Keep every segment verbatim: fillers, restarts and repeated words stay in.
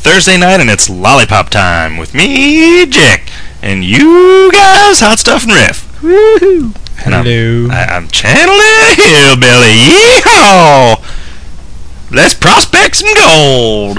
Thursday night, and it's lollipop time with me, Jack, and you guys, Hot Stuff and Riff. Woohoo! And Hello. I'm, I, I'm channeling Hillbilly. Yeehaw! Let's prospect some gold.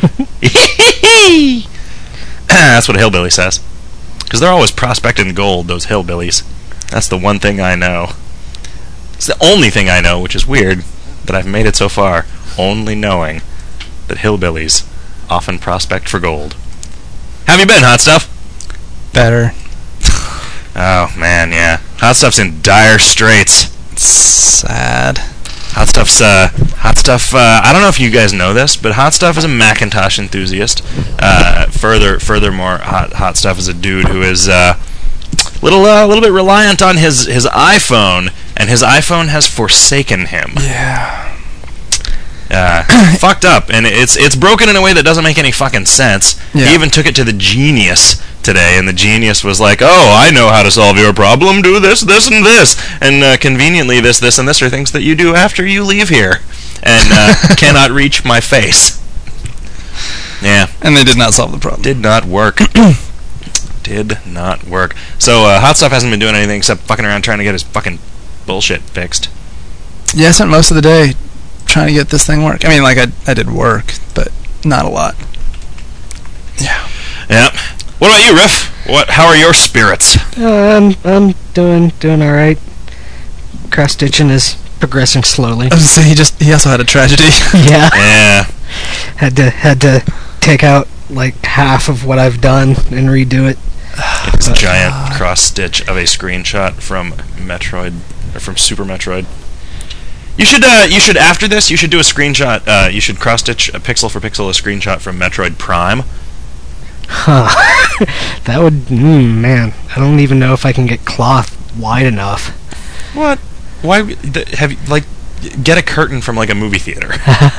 That's what a hillbilly says. Because they're always prospecting gold, those hillbillies. That's the one thing I know. It's the only thing I know, which is weird, that I've made it so far, only knowing that hillbillies often prospect for gold. How have you been, Hot Stuff? Better. Oh, man, yeah. Hot Stuff's in dire straits. It's sad. Hot Stuff's, uh, Hot Stuff, uh, I don't know if you guys know this, but Hot Stuff is a Macintosh enthusiast. Uh, further, furthermore, Hot, Hot Stuff is a dude who is, uh, little, a uh, little bit reliant on his, his iPhone, and his iPhone has forsaken him. Yeah. Uh, fucked up, and it's it's broken in a way that doesn't make any fucking sense. Yeah. He even took it to the genius today, and the genius was like, "Oh, I know how to solve your problem. Do this, this, and this." And uh, conveniently, this, this, and this are things that you do after you leave here, and uh, cannot reach my face. Yeah, And they did not solve the problem. did not work. Did not work. So uh, Hot Stuff hasn't been doing anything except fucking around trying to get his fucking bullshit fixed. Yeah, I spent most of the day trying to get this thing work. I mean, like, I, I did work, but not a lot. Yeah. Yeah. What about you, Riff? What? How are your spirits? Uh, I'm I'm doing doing all right. Cross stitching is progressing slowly. I was gonna say, he just, he also had a tragedy. Yeah, Yeah. had to had to take out like half of what I've done and redo it. It's a giant cross stitch of a screenshot from Metroid, or from Super Metroid. You should, uh, you should after this, you should do a screenshot. Uh, you should cross stitch a pixel for pixel a screenshot from Metroid Prime. Huh. That would, mm, man. I don't even know if I can get cloth wide enough. What? Why th- have you, like get a curtain from like a movie theater?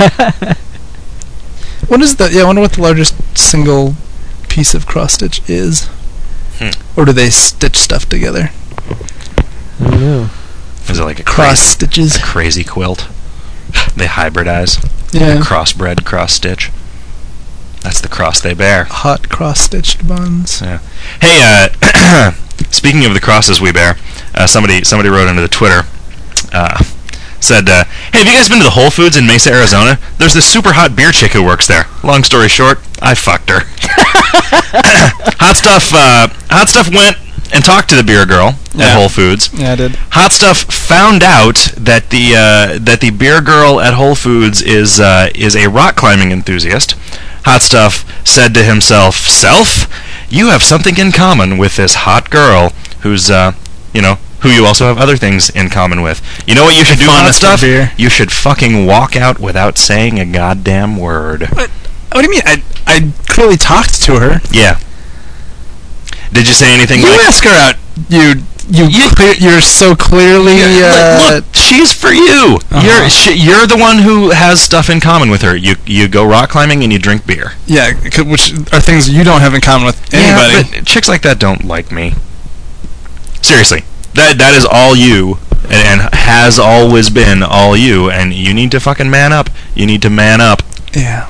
What is the, yeah, I wonder what the largest single piece of cross stitch is. Hmm. Or do they stitch stuff together? I don't know. Is it like a Cross crazy, stitches. a crazy quilt? They hybridize. Yeah. Crossbred cross stitch. That's the cross they bear. Hot cross stitched buns. Yeah. Hey, uh, speaking of the crosses we bear, uh, somebody somebody wrote into the Twitter, uh, said, uh, "Hey, have you guys been to the Whole Foods in Mesa, Arizona? There's this super hot beer chick who works there. Long story short, I fucked her." Hot Stuff, uh, Hot Stuff went and talked to the beer girl Yeah. at Whole Foods. Yeah, I did. Hot Stuff found out that the uh, that the beer girl at Whole Foods is uh, is a rock climbing enthusiast. Hot Stuff said to himself, "Self, you have something in common with this hot girl who's uh, you know, who you also have other things in common with. You know what you should do, Hot Fondness for Stuff? beer. You should fucking walk out without saying a goddamn word." What? What do you mean? I I clearly talked to her. Yeah. Did you say anything You like... ask her out. You you You- clear, you're so clearly. Yeah, Uh, look, look, she's for you. Uh-huh. You're sh- you're the one who has stuff in common with her. You you go rock climbing and you drink beer. yeah, c- which are things you don't have in common with anybody. Yeah, but chicks like that don't like me. Seriously, that that is all you, and, and has always been all you. And you need to fucking man up. You need to man up. yeah.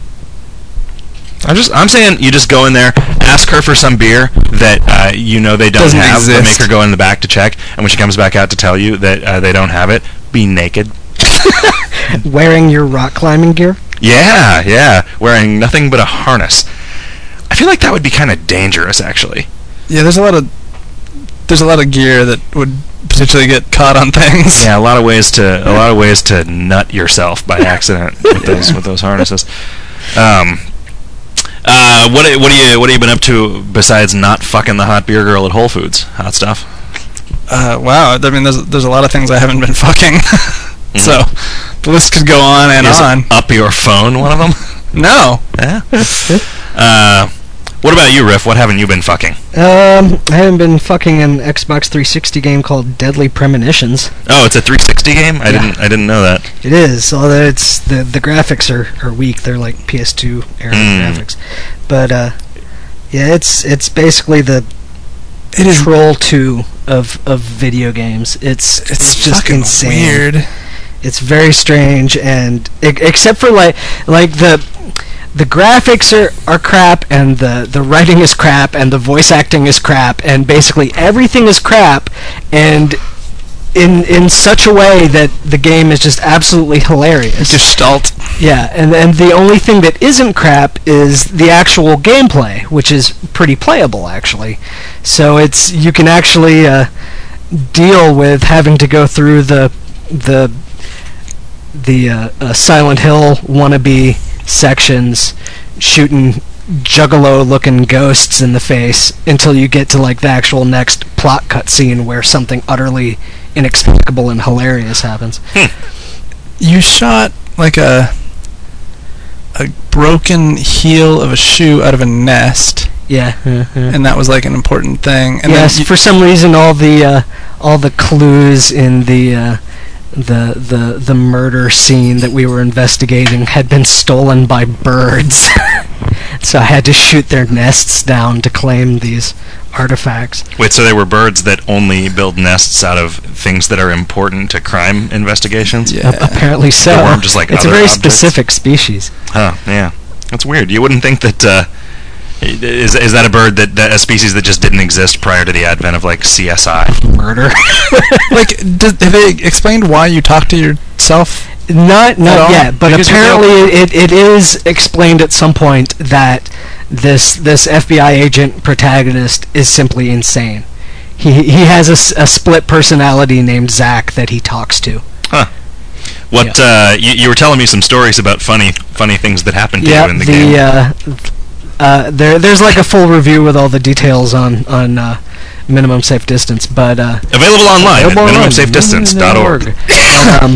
I'm just I'm saying you just go in there, ask her for some beer that uh, you know they don't Doesn't have, but exist. make her go in the back to check. And when she comes back out to tell you that uh, they don't have it, be naked. Wearing your rock climbing gear? Yeah, yeah, wearing nothing but a harness. I feel like that would be kind of dangerous, actually. Yeah, there's a lot of there's a lot of gear that would potentially get caught on things. Yeah, a lot of ways to a lot of ways to nut yourself by accident with those with those harnesses. Um, uh, what what are you what have you been up to besides not fucking the hot beer girl at Whole Foods? Hot Stuff. Uh, wow. I mean, there's there's a lot of things I haven't been fucking. So the list could go on and Is on. Up Your Phone one of them? No. Yeah. uh, what about you, Riff? What haven't you been fucking? Um, I haven't been fucking an Xbox three sixty game called Deadly Premonitions. Oh, it's a three sixty game? I Yeah. didn't I didn't know that. It is, although it's the the graphics are, are weak. They're like P S two era Mm. graphics, but uh, yeah, it's it's basically the It is Troll two of of video games. It's It's, it's, just fucking insane. weird. It's very strange, and e- except for like like the the graphics are, are crap, and the, the writing is crap, and the voice acting is crap, and basically everything is crap, and in in such a way that the game is just absolutely hilarious. Gestalt. Yeah, and and the only thing that isn't crap is the actual gameplay, which is pretty playable actually. So it's you can actually uh, deal with having to go through the the the uh, uh, Silent Hill wannabe sections, shooting juggalo-looking ghosts in the face until you get to like the actual next plot cutscene where something utterly inexplicable and hilarious happens. You shot like a a broken heel of a shoe out of a nest, Yeah, yeah, yeah. and that was like an important thing. And yes, then you, for some reason, all the uh, all the clues in the uh, the the the murder scene that we were investigating had been stolen by birds. So I had to shoot their nests down to claim these artifacts. Wait, so they were birds that only build nests out of things that are important to crime investigations? yeah. A- apparently so. They weren't just like it's a other very objects? specific species. Huh, yeah. That's weird. You wouldn't think that, uh, is, is that a bird that, that, a species that just didn't exist prior to the advent of, like, C S I? Murder. Like, did, have they explained why you talk to yourself? Not At not all? yet, but Because you apparently it, it is explained at some point that this this F B I agent protagonist is simply insane. He he has a, s- a split personality named Zach that he talks to. Huh. What, uh, you, you were telling me some stories about funny funny things that happened to Yeah, you in the, the game. uh, uh, there there's like a full review with all the details on on uh, minimum safe distance, but uh, Available online Available at online. minimum safe distance dot org. um,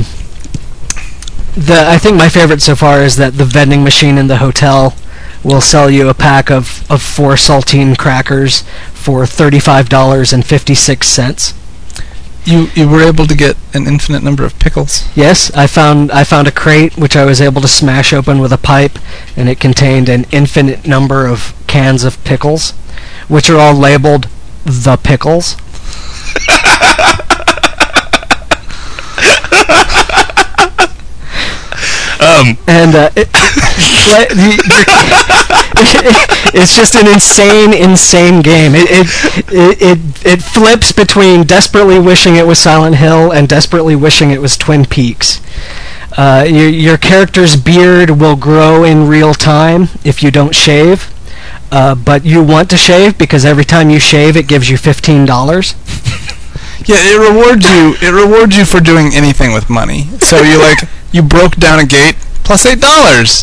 the I think my favorite so far is that the vending machine in the hotel will sell you a pack of, of four saltine crackers for thirty-five dollars and fifty-six cents. You you were able to get an infinite number of pickles. Yes, I found I found a crate which I was able to smash open with a pipe, and it contained an infinite number of cans of pickles, which are all labeled the pickles. Um, And uh, it, it, it's just an insane, insane game. It it, it it it flips between desperately wishing it was Silent Hill and desperately wishing it was Twin Peaks. Uh, your your character's beard will grow in real time if you don't shave, uh, but you want to shave because every time you shave, it gives you fifteen dollars. Yeah, it rewards you. It rewards you for doing anything with money. So you like you broke down a gate plus eight dollars.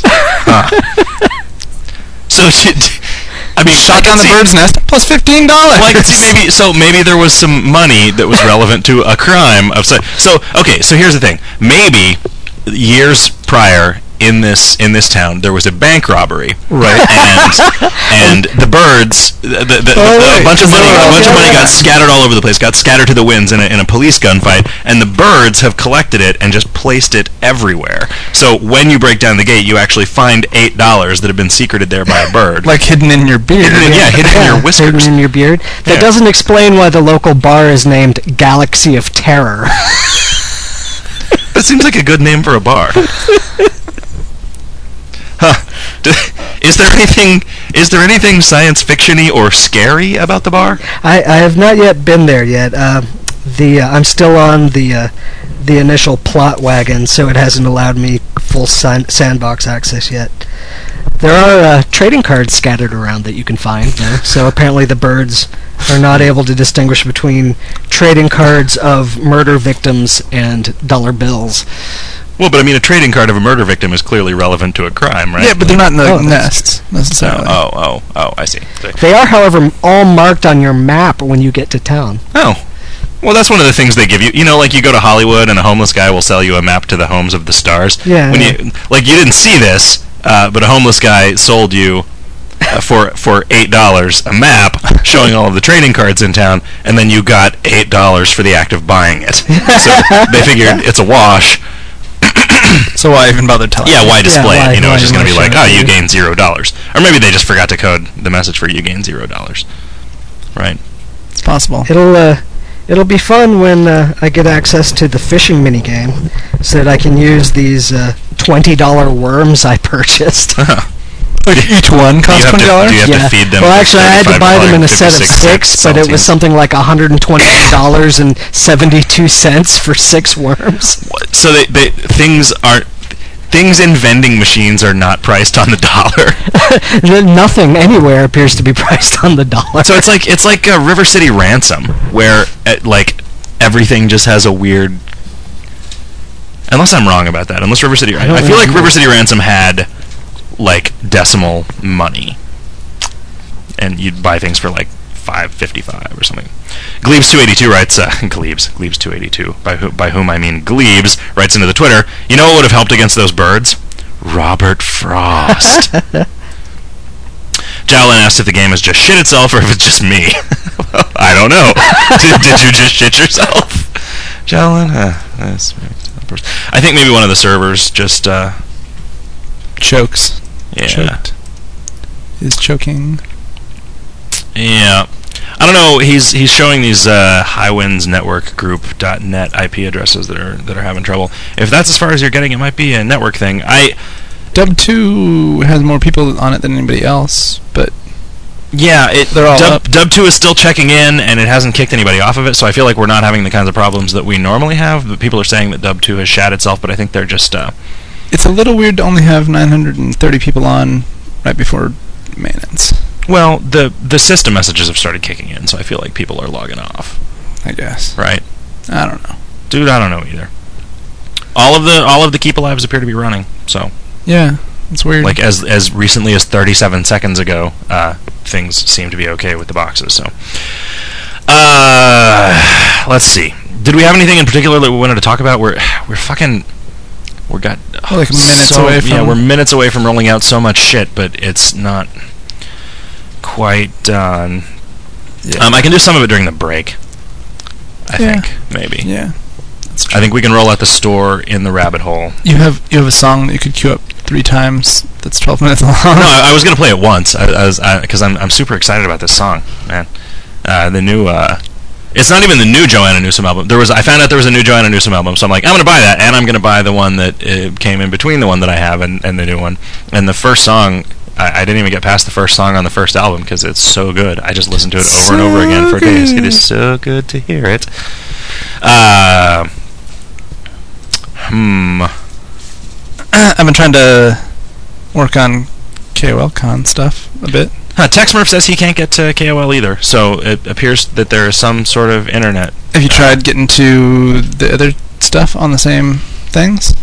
so, you, I mean, Shot I down could the see- bird's nest plus fifteen dollars. Well, I could see maybe so maybe there was some money that was relevant to a crime of such. So okay, so here's the thing. Maybe years prior in this in this town there was a bank robbery, Right. And and the birds, the, the, the, Oh, the- right, a bunch of 'cause money, they were a all bunch of money together. got scattered all over the place, got scattered to the winds in a, in a police gunfight, and the birds have collected it and just placed it everywhere. So when you break down the gate, you actually find eight dollars that have been secreted there by a bird. Like hidden in your beard. Hidden in- yeah, hidden in your whiskers. Hidden in your beard. That Yeah. doesn't explain why the local bar is named Galaxy of Terror. That seems like a good name for a bar. Huh. D- Is there anything? Is there anything science fiction-y or scary about the bar? I, I have not yet been there yet. Uh, the uh, I'm still on the uh, the initial plot wagon, so it hasn't allowed me full san- sandbox access yet. There are uh, trading cards scattered around that you can find, though. So apparently the birds are not able to distinguish between trading cards of murder victims and dollar bills. Well, but I mean, a trading card of a murder victim is clearly relevant to a crime, right? Yeah, but they're not in the Oh, that's- nests necessarily. Oh, oh, oh, I see. They are, however, all marked on your map when you get to town. Oh. Well, that's one of the things they give you. You know, like you go to Hollywood and a homeless guy will sell you a map to the homes of the stars. Yeah, When yeah. you like, you didn't see this, uh, but a homeless guy sold you uh, for for eight dollars a map showing all of the trading cards in town, and then you got eight dollars for the act of buying it. So they figured it's a wash. So why even bother telling? Yeah, me? why display why- it? You know, why- it's just going why to be like, show oh, it to you you? gain zero dollars, or maybe they just forgot to code the message for you gain zero dollars. Right. It's possible. It'll uh, it'll be fun when uh, I get access to the fishing minigame, so that I can use these uh, twenty dollar worms I purchased. Like each one Do you costs have twenty to, dollars? do you have yeah. to feed them? Well, actually, I had to buy them in a set of fifty-six six, but it was saltines? something like one hundred twenty dollars and seventy-two cents for six worms. So they, they things aren't things in vending machines are not priced on the dollar. Nothing anywhere appears to be priced on the dollar. So it's like it's like a River City Ransom, where uh, like everything just has a weird. Unless I'm wrong about that. Unless River City, I, don't I feel like remember. River City Ransom had like decimal money, and you'd buy things for like five fifty five or something. Glebes two eighty two writes, uh, Glebes Glebes two eighty two, by who, by whom I mean Glebes, writes into the Twitter. You know what would have helped against those birds? Robert Frost. Jowlin asked if the game has just shit itself or if it's just me. Well, I don't know. did, did you just shit yourself, Jowlin? Uh, that's, I think maybe one of the servers just uh, Chokes. yeah. Choked. Is choking. Yeah. I don't know. He's he's showing these uh, Highwinds Network Group .net I P addresses that are that are having trouble. If that's as far as you're getting, it might be a network thing. I Dub two has more people on it than anybody else, but yeah, it They're all Dub, up. Dub two is still checking in, and it hasn't kicked anybody off of it. So I feel like we're not having the kinds of problems that we normally have. But people are saying that Dub two has shat itself, but I think they're just uh, it's a little weird to only have nine hundred thirty people on right before maintenance, well, the the system messages have started kicking in, so I feel like people are logging off. I guess. Right, I don't know. dude. I don't know either. All of the all of the Keep Alives appear to be running. So. Yeah, it's weird. Like as as recently as thirty-seven seconds ago, uh, things seem to be okay with the boxes. So, uh, let's see. Did we have anything in particular that we wanted to talk about? We're we're fucking we got We're like minutes so- away yeah, from- we're minutes away from rolling out so much shit, but it's not quite done. Yeah. Um, I can do some of it during the break. I Yeah. think maybe. yeah, that's true. I think we can roll out the store in the rabbit hole. you have you have a song that you could queue up three times. That's twelve minutes long. No, I, I was gonna play it once. I, I was because I'm I'm super excited about this song, man. Uh, the new, uh, it's not even the new Joanna Newsom album. There was I found out there was a new Joanna Newsom album, so I'm like, I'm gonna buy that, and I'm gonna buy the one that uh, came in between the one that I have and, and the new one. And the first song, I, I didn't even get past the first song on the first album because it's so good. I just listened to it over and over So again for days. It good. is so good to hear it. Uh, hmm. I've been trying to work on K O L Con stuff a bit. Huh, Techsmurf says he can't get to K O L either, so it appears that there is some sort of internet. Have you tried getting to the other stuff on the same things?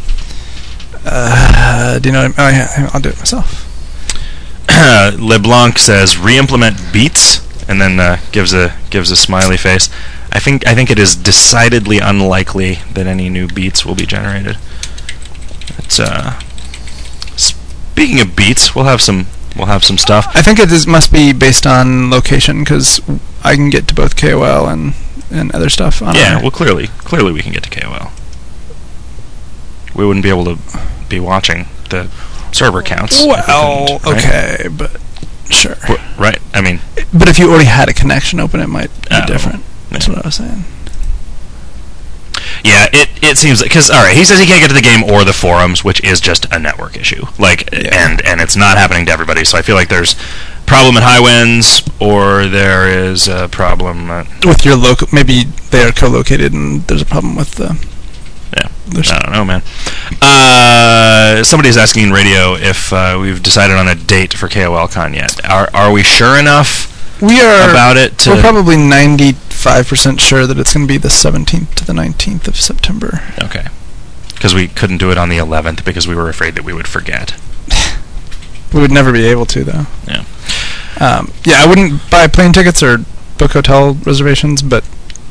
Uh, do you know what I mean? Oh, yeah, I'll do it myself. LeBlanc says re-implement beats, and then uh, gives a gives a smiley face. I think I think it is decidedly unlikely that any new beats will be generated. It's, uh, speaking of beats, we'll have some we'll have some stuff. I think it is, must be based on location, because I can get to both K O L and, and other stuff on Yeah, our- well, clearly clearly we can get to K O L. We wouldn't be able to be watching the server counts. if we Well, couldn't, right? okay, but sure. W- Right. I mean, But if you already had a connection open, it might be Oh, different. That's yeah. what I was saying. yeah, it it seems because all right, he says he can't get to the game or the forums, which is just a network issue. Like, Yeah. and and it's not happening to everybody. So I feel like there's problem at Highwinds, or there is a problem at With your local, maybe they are co-located, and there's a problem with the. yeah. There's, I don't know, man. Uh, somebody's asking in radio if uh, we've decided on a date for K O L Con yet. Are are we sure enough we are about it to? We're probably ninety-five percent sure that it's going to be the seventeenth to the nineteenth of September. Okay. Because we couldn't do it on the eleventh because we were afraid that we would forget. We would never be able to, though. Yeah. Um, yeah, I wouldn't buy plane tickets or book hotel reservations, but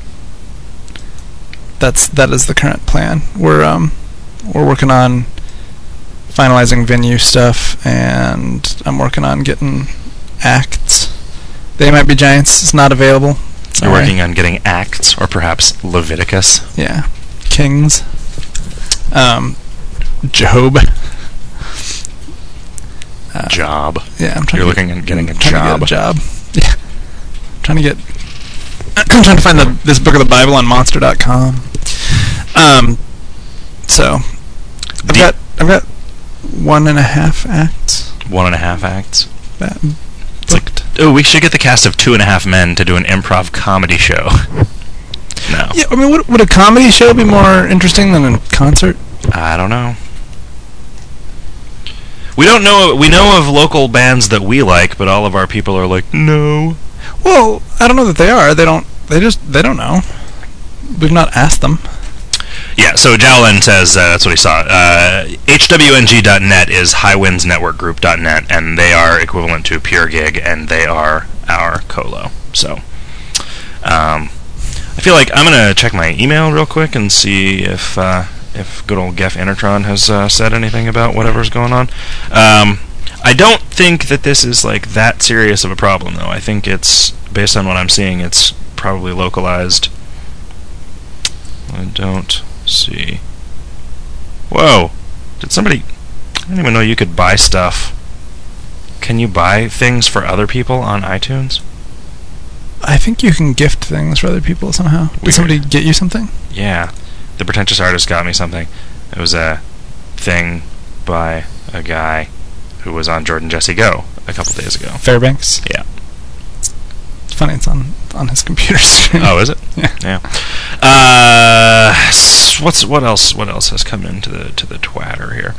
that's that is the current plan. We're um, we're working on finalizing venue stuff, and I'm working on getting acts. They Might Be Giants is not available. You're working on getting Acts, or perhaps Leviticus. Yeah, Kings. Um, Job. Uh, Job. Yeah, I'm trying. You're to looking at getting a trying job. To get a job. Yeah, I'm trying to get. I'm trying to find the this book of the Bible on Monster dot com. Um, so I've The- got I've got one and a half acts. One and a half acts. That, It's like, oh, we should get the cast of Two and a Half Men to do an improv comedy show. No. yeah, I mean, would, would a comedy show be more interesting than a concert? I don't know. We don't know. We know of local bands that we like, but all of our people are like, no. Well, I don't know that they are. They don't. They just. They don't know. We've not asked them. Yeah. So Jowlin says uh, that's what he saw. Uh, H W N G dot net is Highwinds Network Group dot net, and they are equivalent to Pure Gig, and they are our colo. So, um, I feel like I'm gonna check my email real quick and see if. Uh, if good old Geff Intertron has uh, said anything about whatever's going on. Um, I don't think that this is like that serious of a problem, though. I think it's, based on what I'm seeing, it's probably localized. I don't see. Whoa! Did somebody... I didn't even know you could buy stuff. Can you buy things for other people on iTunes? I think you can gift things for other people somehow. Did Weird. somebody get you something? Yeah. The Pretentious Artist got me something. It was a thing by a guy who was on Jordan Jesse Go a couple days ago. Fairbanks. Yeah. It's funny. It's on on his computer screen. Oh, is it? Yeah. Yeah. Uh, s- what's what else? What else has come into the to the twatter here?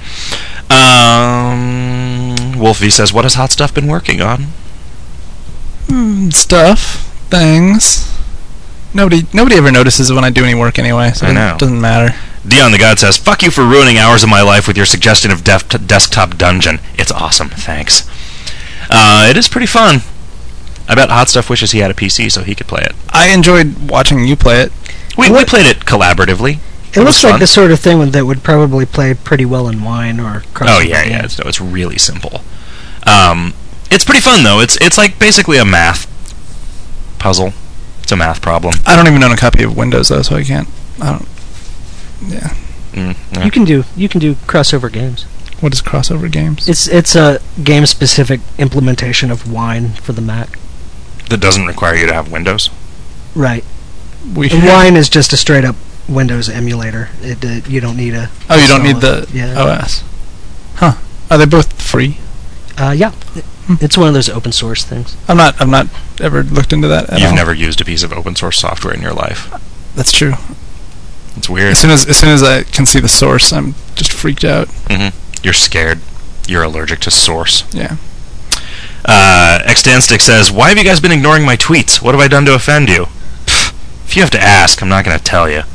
Um, Wolf V says, "What has Hot Stuff been working on?" Mm, stuff, things. Nobody, nobody ever notices when I do any work anyway, so I it know. doesn't matter. Dion the God says, "Fuck you for ruining hours of my life with your suggestion of def- desktop dungeon. It's awesome, thanks. Uh, it is pretty fun. I bet Hot Stuff wishes he had a P C so he could play it. I enjoyed watching you play it. We we played it collaboratively. It, was looks like fun. the sort of thing that would probably play pretty well in Wine or Oh Crossover yeah, yeah. Games. It's, no, it's really simple. Um, it's pretty fun though. It's it's like basically a math puzzle. It's a math problem. I don't even own a copy of Windows though, so I can't. I don't. Yeah. Mm, yeah. You can do you can do Crossover Games. What is crossover games? It's it's a game specific implementation of Wine for the Mac. That doesn't require you to have Windows. Right. we And Wine is just a straight up Windows emulator. It uh, you don't need a. Oh, you don't need install the it. yeah. O S. Huh? Are they both free? Uh, yeah. It's one of those open source things. I'm not. I've not ever looked into that. At You've all. never used a piece of open source software in your life. That's true. It's weird. As soon as as soon as I can see the source, I'm just freaked out. hmm You're scared. You're allergic to source. Yeah. Uh, Xtanstick says, "Why have you guys been ignoring my tweets? What have I done to offend you?" Pfft, if you have to ask, I'm not going to tell you.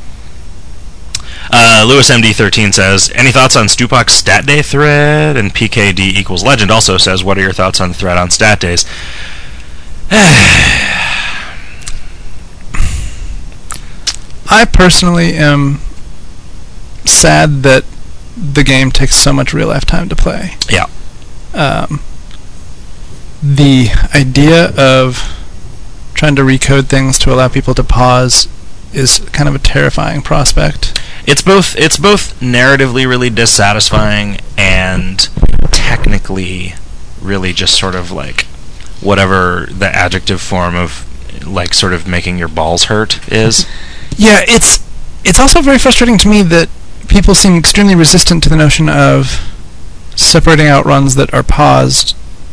Uh, Lewis M D thirteen says, "Any thoughts on Stupak's stat day thread?" And P K D equals legend also says, "What are your thoughts on the thread on stat days?" I personally am sad that the game takes so much real life time to play. Yeah. Um, the idea of trying to recode things to allow people to pause is kind of a terrifying prospect. It's both it's both narratively really dissatisfying and technically really just sort of like whatever the adjective form of like sort of making your balls hurt is. Yeah, it's it's also very frustrating to me that people seem extremely resistant to the notion of separating out runs that are paused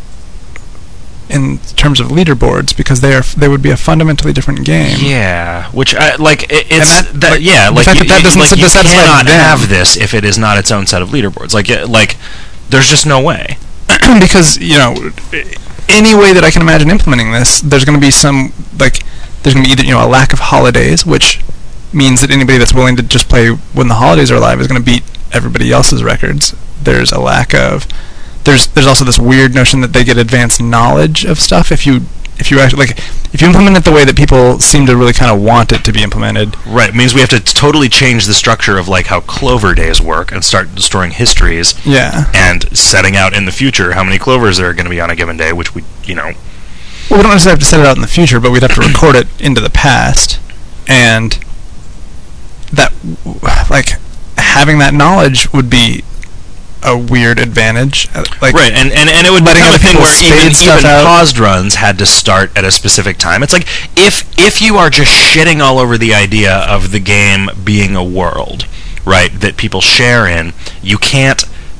in terms of leaderboards, because they are f- they would be a fundamentally different game. Yeah, which I, like it, it's And that- that, like, yeah the like fact you, that that you- doesn't like s- you satisfy cannot them. have this if it is not its own set of leaderboards. Like it- like there's just no way. Because, you know, any way that I can imagine implementing this, there's going to be some, like, there's going to be either, you know, a lack of holidays, which means that anybody that's willing to just play when the holidays are alive is going to beat everybody else's records. There's a lack of, there's there's also this weird notion that they get advanced knowledge of stuff if you if you actually, like, if you implement it the way that people seem to really kind of want it to be implemented. Right, it means we have to totally change the structure of like how Clover days work and start storing histories Yeah. and setting out in the future how many clovers there are going to be on a given day, which we, you know, Well, we don't necessarily have to set it out in the future, but we'd have to record it into the past, and that, like, having that knowledge would be a weird advantage. Uh, Like, right, and, and, and it would letting become a other thing people where spade even, stuff even out. paused runs had to start at a specific time. It's like, if if you are just shitting all over the idea of the game being a world, right, that people share in, you can't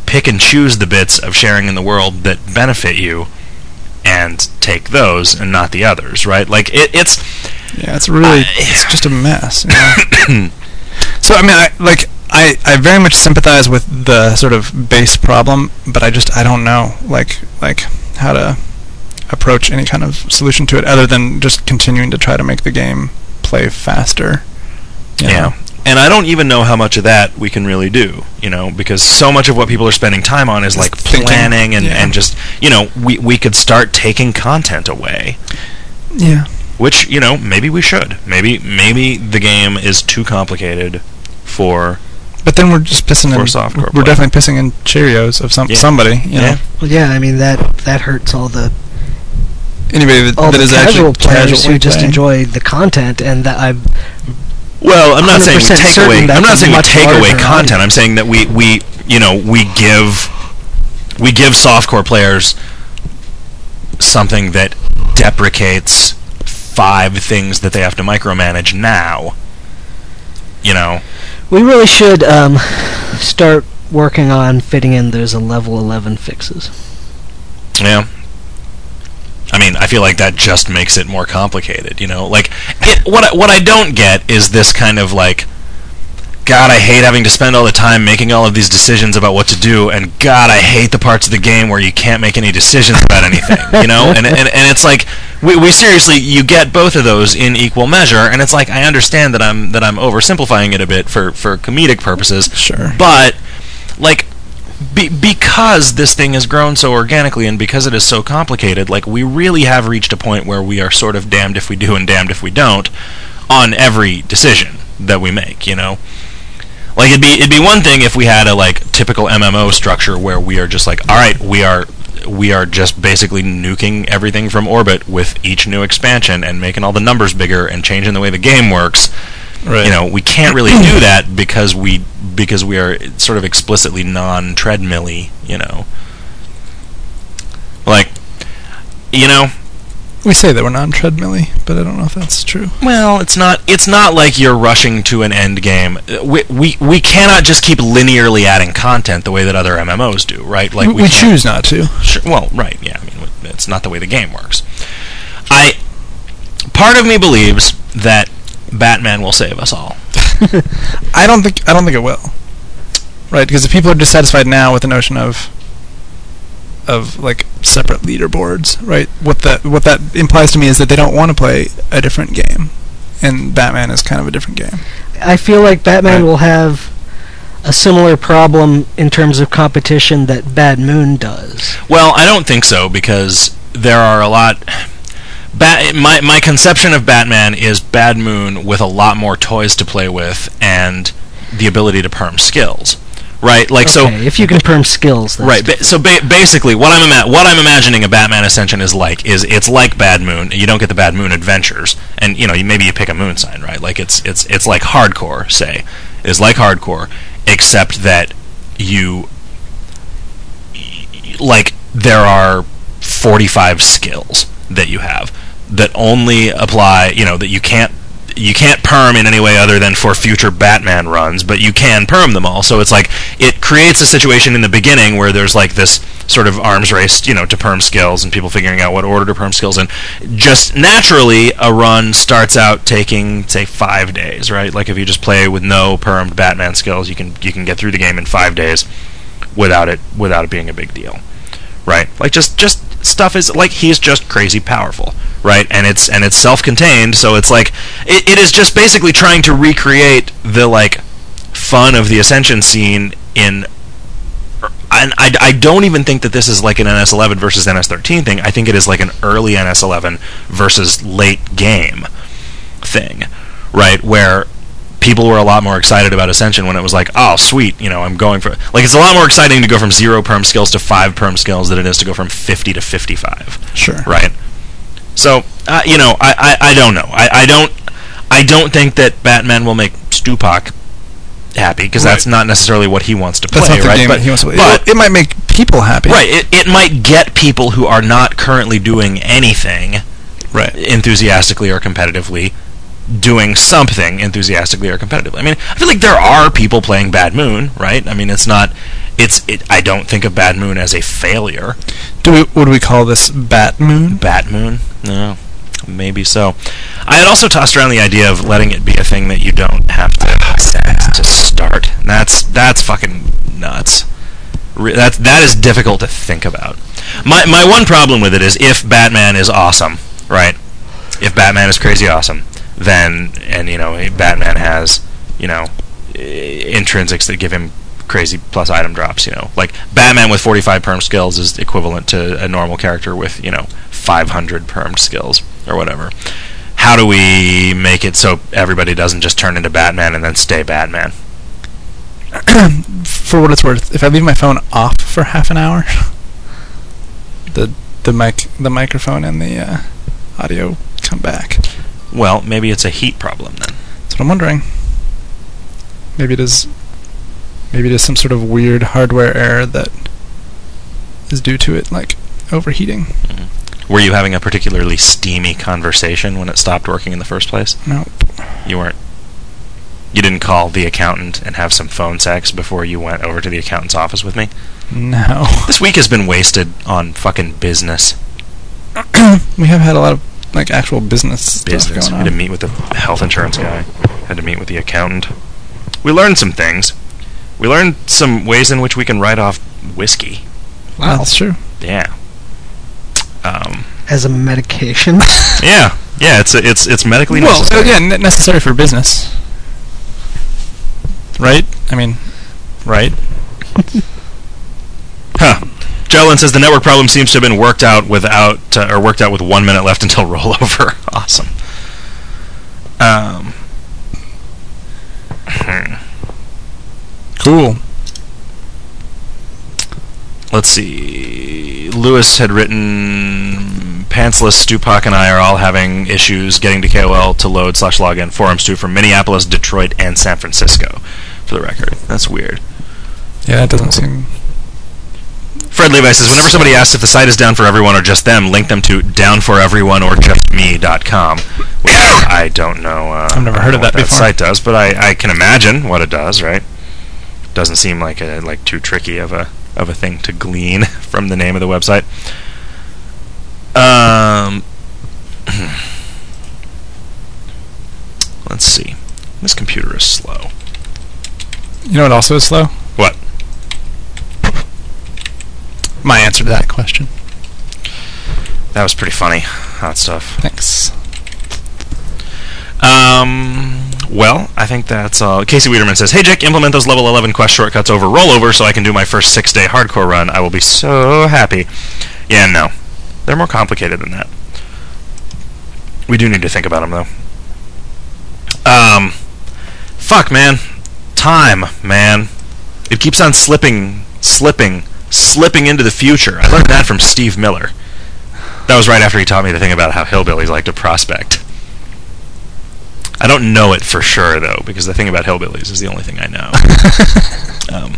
pick and choose the bits of sharing in the world that benefit you, and take those and not the others, right? Like it, it's yeah, it's really I, it's just a mess. You know? So I mean, I, like I, I very much sympathize with the sort of base problem, but I just I don't know like like how to approach any kind of solution to it other than just continuing to try to make the game play faster. You yeah. know? And I don't even know how much of that we can really do, you know, because so much of what people are spending time on is Just like thinking, planning and, yeah. and just, you know, we, we could start taking content away. Yeah. Which, you know, maybe we should. Maybe maybe the game is too complicated for... But then we're just pissing For in... softcore We're play. definitely pissing in Cheerios of some Yeah. somebody, you know? Yeah. Well, yeah, I mean that that hurts all the Anybody that, all that the is casual actually players casually who just playing. enjoy the content, and that I. Well, I'm not saying we one hundred percent take certain away. that's I'm not a saying we much take away larger content. audience. I'm saying that we, we you know we give we give softcore players something that deprecates five things that they have to micromanage now. You know. We really should um, start working on fitting in those a level eleven fixes. Yeah. I mean, I feel like that just makes it more complicated, you know? Like, it, what, I, what I don't get is this kind of, like, God, I hate having to spend all the time making all of these decisions about what to do, and God, I hate the parts of the game where you can't make any decisions about anything, you know? And, and, and it's like, we, we seriously, you get both of those in equal measure, and it's like, I understand that I'm that I'm oversimplifying it a bit for, for comedic purposes, Sure. but, like... Be- because this thing has grown so organically and because it is so complicated, like, we really have reached a point where we are sort of damned if we do and damned if we don't on every decision that we make, you know? Like, it'd be it'd be one thing if we had a, like, typical M M O structure where we are just like, all right, we are we are just basically nuking everything from orbit with each new expansion and making all the numbers bigger and changing the way the game works. Right. You know, we can't really do that because we because we are sort of explicitly non-treadmill-y, you know. Like, you know, We say that we're non-treadmill-y, but I don't know if that's true. well, it's not it's not like you're rushing to an end game. We we, we cannot just keep linearly adding content the way that other M M Os do, right? Like we we can't- choose not to. Sure, well, right, yeah, I mean, it's not the way the game works. I part of me believes that Batman will save us all. I don't think I don't think it will. Right, because if people are dissatisfied now with the notion of of like separate leaderboards, right? What that what that implies to me is that they don't want to play a different game, and Batman is kind of a different game. I feel like Batman Right. will have a similar problem in terms of competition that Bad Moon does. Well, I don't think so because there are a lot. Bat, my my conception of Batman is Bad Moon with a lot more toys to play with and the ability to perm skills, right? Like so. Okay, if you can perm skills, that's Right. Ba- so ba- basically, what I'm ima- what I'm imagining a Batman Ascension is like is it's like Bad Moon. You don't get the Bad Moon adventures, and you know you, maybe you pick a moon sign, right? Like it's it's it's like hardcore. Say is like hardcore, except that you like there are forty-five skills that you have that only apply. You know that you can't. You can't perm in any way other than for future Batman runs, but you can perm them all. So it's like it creates a situation in the beginning where there's like this sort of arms race, you know, to perm skills and people figuring out what order to perm skills in. Just naturally, a run starts out taking say five days, right? Like if you just play with no permed Batman skills, you can you can get through the game in five days without it without it being a big deal, right? Like just just stuff is like he's just crazy powerful, right? And it's and it's self-contained, so it's like it, it is just basically trying to recreate the like fun of the Ascension scene in. And I, I don't even think that this is like an N S eleven versus N S thirteen thing. I think it is like an early N S eleven versus late game thing, right? Where people were a lot more excited about Ascension when it was like, oh, sweet, you know, I'm going for... Like, it's a lot more exciting to go from zero perm skills to five perm skills than it is to go from fifty to fifty-five. Sure. Right? So, uh, you know, I, I, I don't know. I, I don't I don't think that Batman will make Stupak happy, because Right. that's not necessarily what he wants to play, That's not the right? game but that he wants to play. but- it, it might make people happy. Right, it, it might get people who are not currently doing anything Right. enthusiastically or competitively doing something enthusiastically or competitively. I mean, I feel like there are people playing Bad Moon, right? I mean, it's not it's it. I don't think of Bad Moon as a failure. Do we, would we call this Bat Moon? Bat Moon? No, maybe so. I had also tossed around the idea of letting it be a thing that you don't have to set to start. And that's that's fucking nuts. Re- that that is difficult to think about. My my one problem with it is if Batman is awesome, right? If Batman is crazy awesome, then and you know Batman has you know intrinsics that give him crazy plus item drops. You know, like Batman with forty-five perm skills is equivalent to a normal character with you know five hundred permed skills or whatever. How do we make it so everybody doesn't just turn into Batman and then stay Batman? For what it's worth, if I leave my phone off for half an hour, the the mic, the microphone, and the uh, audio come back. Well, maybe it's a heat problem then. That's what I'm wondering. Maybe it is. Maybe it is some sort of weird hardware error that is due to it, like overheating. Mm-hmm. Were you having a particularly steamy conversation when it stopped working in the first place? Nope. You weren't. You didn't call the accountant and have some phone sex before you went over to the accountant's office with me? No. This week has been wasted on fucking business. We have had a lot of like actual business, Business. stuff We going had to on. meet with the health insurance guy. Had to meet with the accountant. We learned some things. We learned some ways in which we can write off whiskey. Wow, that's true. Yeah. Um, As a medication. yeah. Yeah, it's it's it's medically Well, necessary. again, ne- necessary for business, right? I mean, right? Huh. Jolyn says the network problem seems to have been worked out without, uh, or worked out with one minute left until rollover. Awesome. Um. hmm. Cool. Let's see. Lewis had written, Pantsless, Stupak, and I are all having issues getting to K O L to load slash login forums too from Minneapolis, Detroit, and San Francisco, for the record. That's weird. Yeah, that doesn't seem. Fred Levi says, whenever somebody asks if the site is down for everyone or just them, link them to down for everyone or just me dot com. Which I don't know. Uh, I've never I heard don't of know what that before. site does, but I, I can imagine what it does, right? Doesn't seem like a, like too tricky of a of a thing to glean from the name of the website. Um, let's see. This computer is slow. You know what also is slow? What? My answer to that question. That was pretty funny. Hot stuff. Thanks. Um, well, I think that's all. Casey Wiederman says, hey, Jack, implement those level eleven quest shortcuts over rollover so I can do my first six-day hardcore run. I will be so happy. Yeah, no. They're more complicated than that. We do need to think about them, though. Um, fuck, man. Time, man. It keeps on slipping, slipping, slipping into the future. I learned that from Steve Miller. That was right after he taught me the thing about how hillbillies like to prospect. I don't know it for sure, though, because the thing about hillbillies is the only thing I know. um,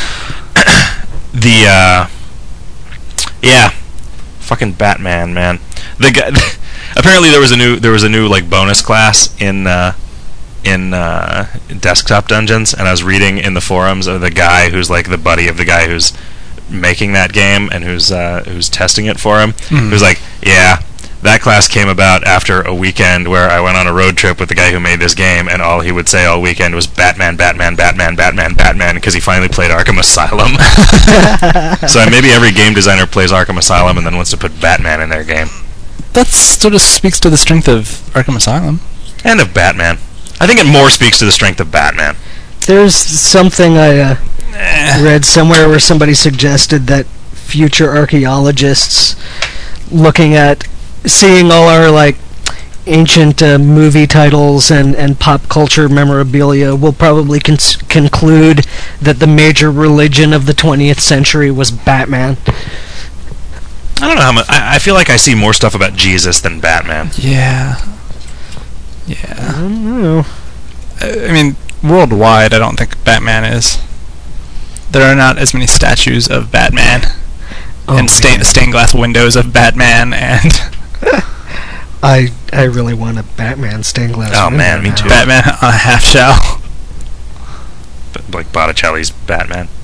the, uh... Yeah. Fucking Batman, man. The guy... apparently there was a new, there was a new, like, bonus class in, uh... in, uh... Desktop Dungeons, and I was reading in the forums of the guy who's, like, the buddy of the guy who's making that game and who's, uh... who's testing it for him. Mm. Who's like, yeah... That class came about after a weekend where I went on a road trip with the guy who made this game, and all he would say all weekend was Batman, Batman, Batman, Batman, Batman, because he finally played Arkham Asylum. So maybe every game designer plays Arkham Asylum and then wants to put Batman in their game. That sort of speaks to the strength of Arkham Asylum. And of Batman. I think it more speaks to the strength of Batman. There's something I uh, Eh. read somewhere where somebody suggested that future archaeologists looking at seeing all our like ancient uh, movie titles and, and pop culture memorabilia will probably con- conclude that the major religion of the twentieth century was Batman. I don't know how much... I, I feel like I see more stuff about Jesus than Batman. Yeah. I Yeah. don't know. I I mean, worldwide, I don't think Batman is. There are not as many statues of Batman Oh, and stain, man. stained glass windows of Batman and I I really want a Batman stained glass. Oh, window man, me now. too. Batman on a half shell. But, like Botticelli's Batman.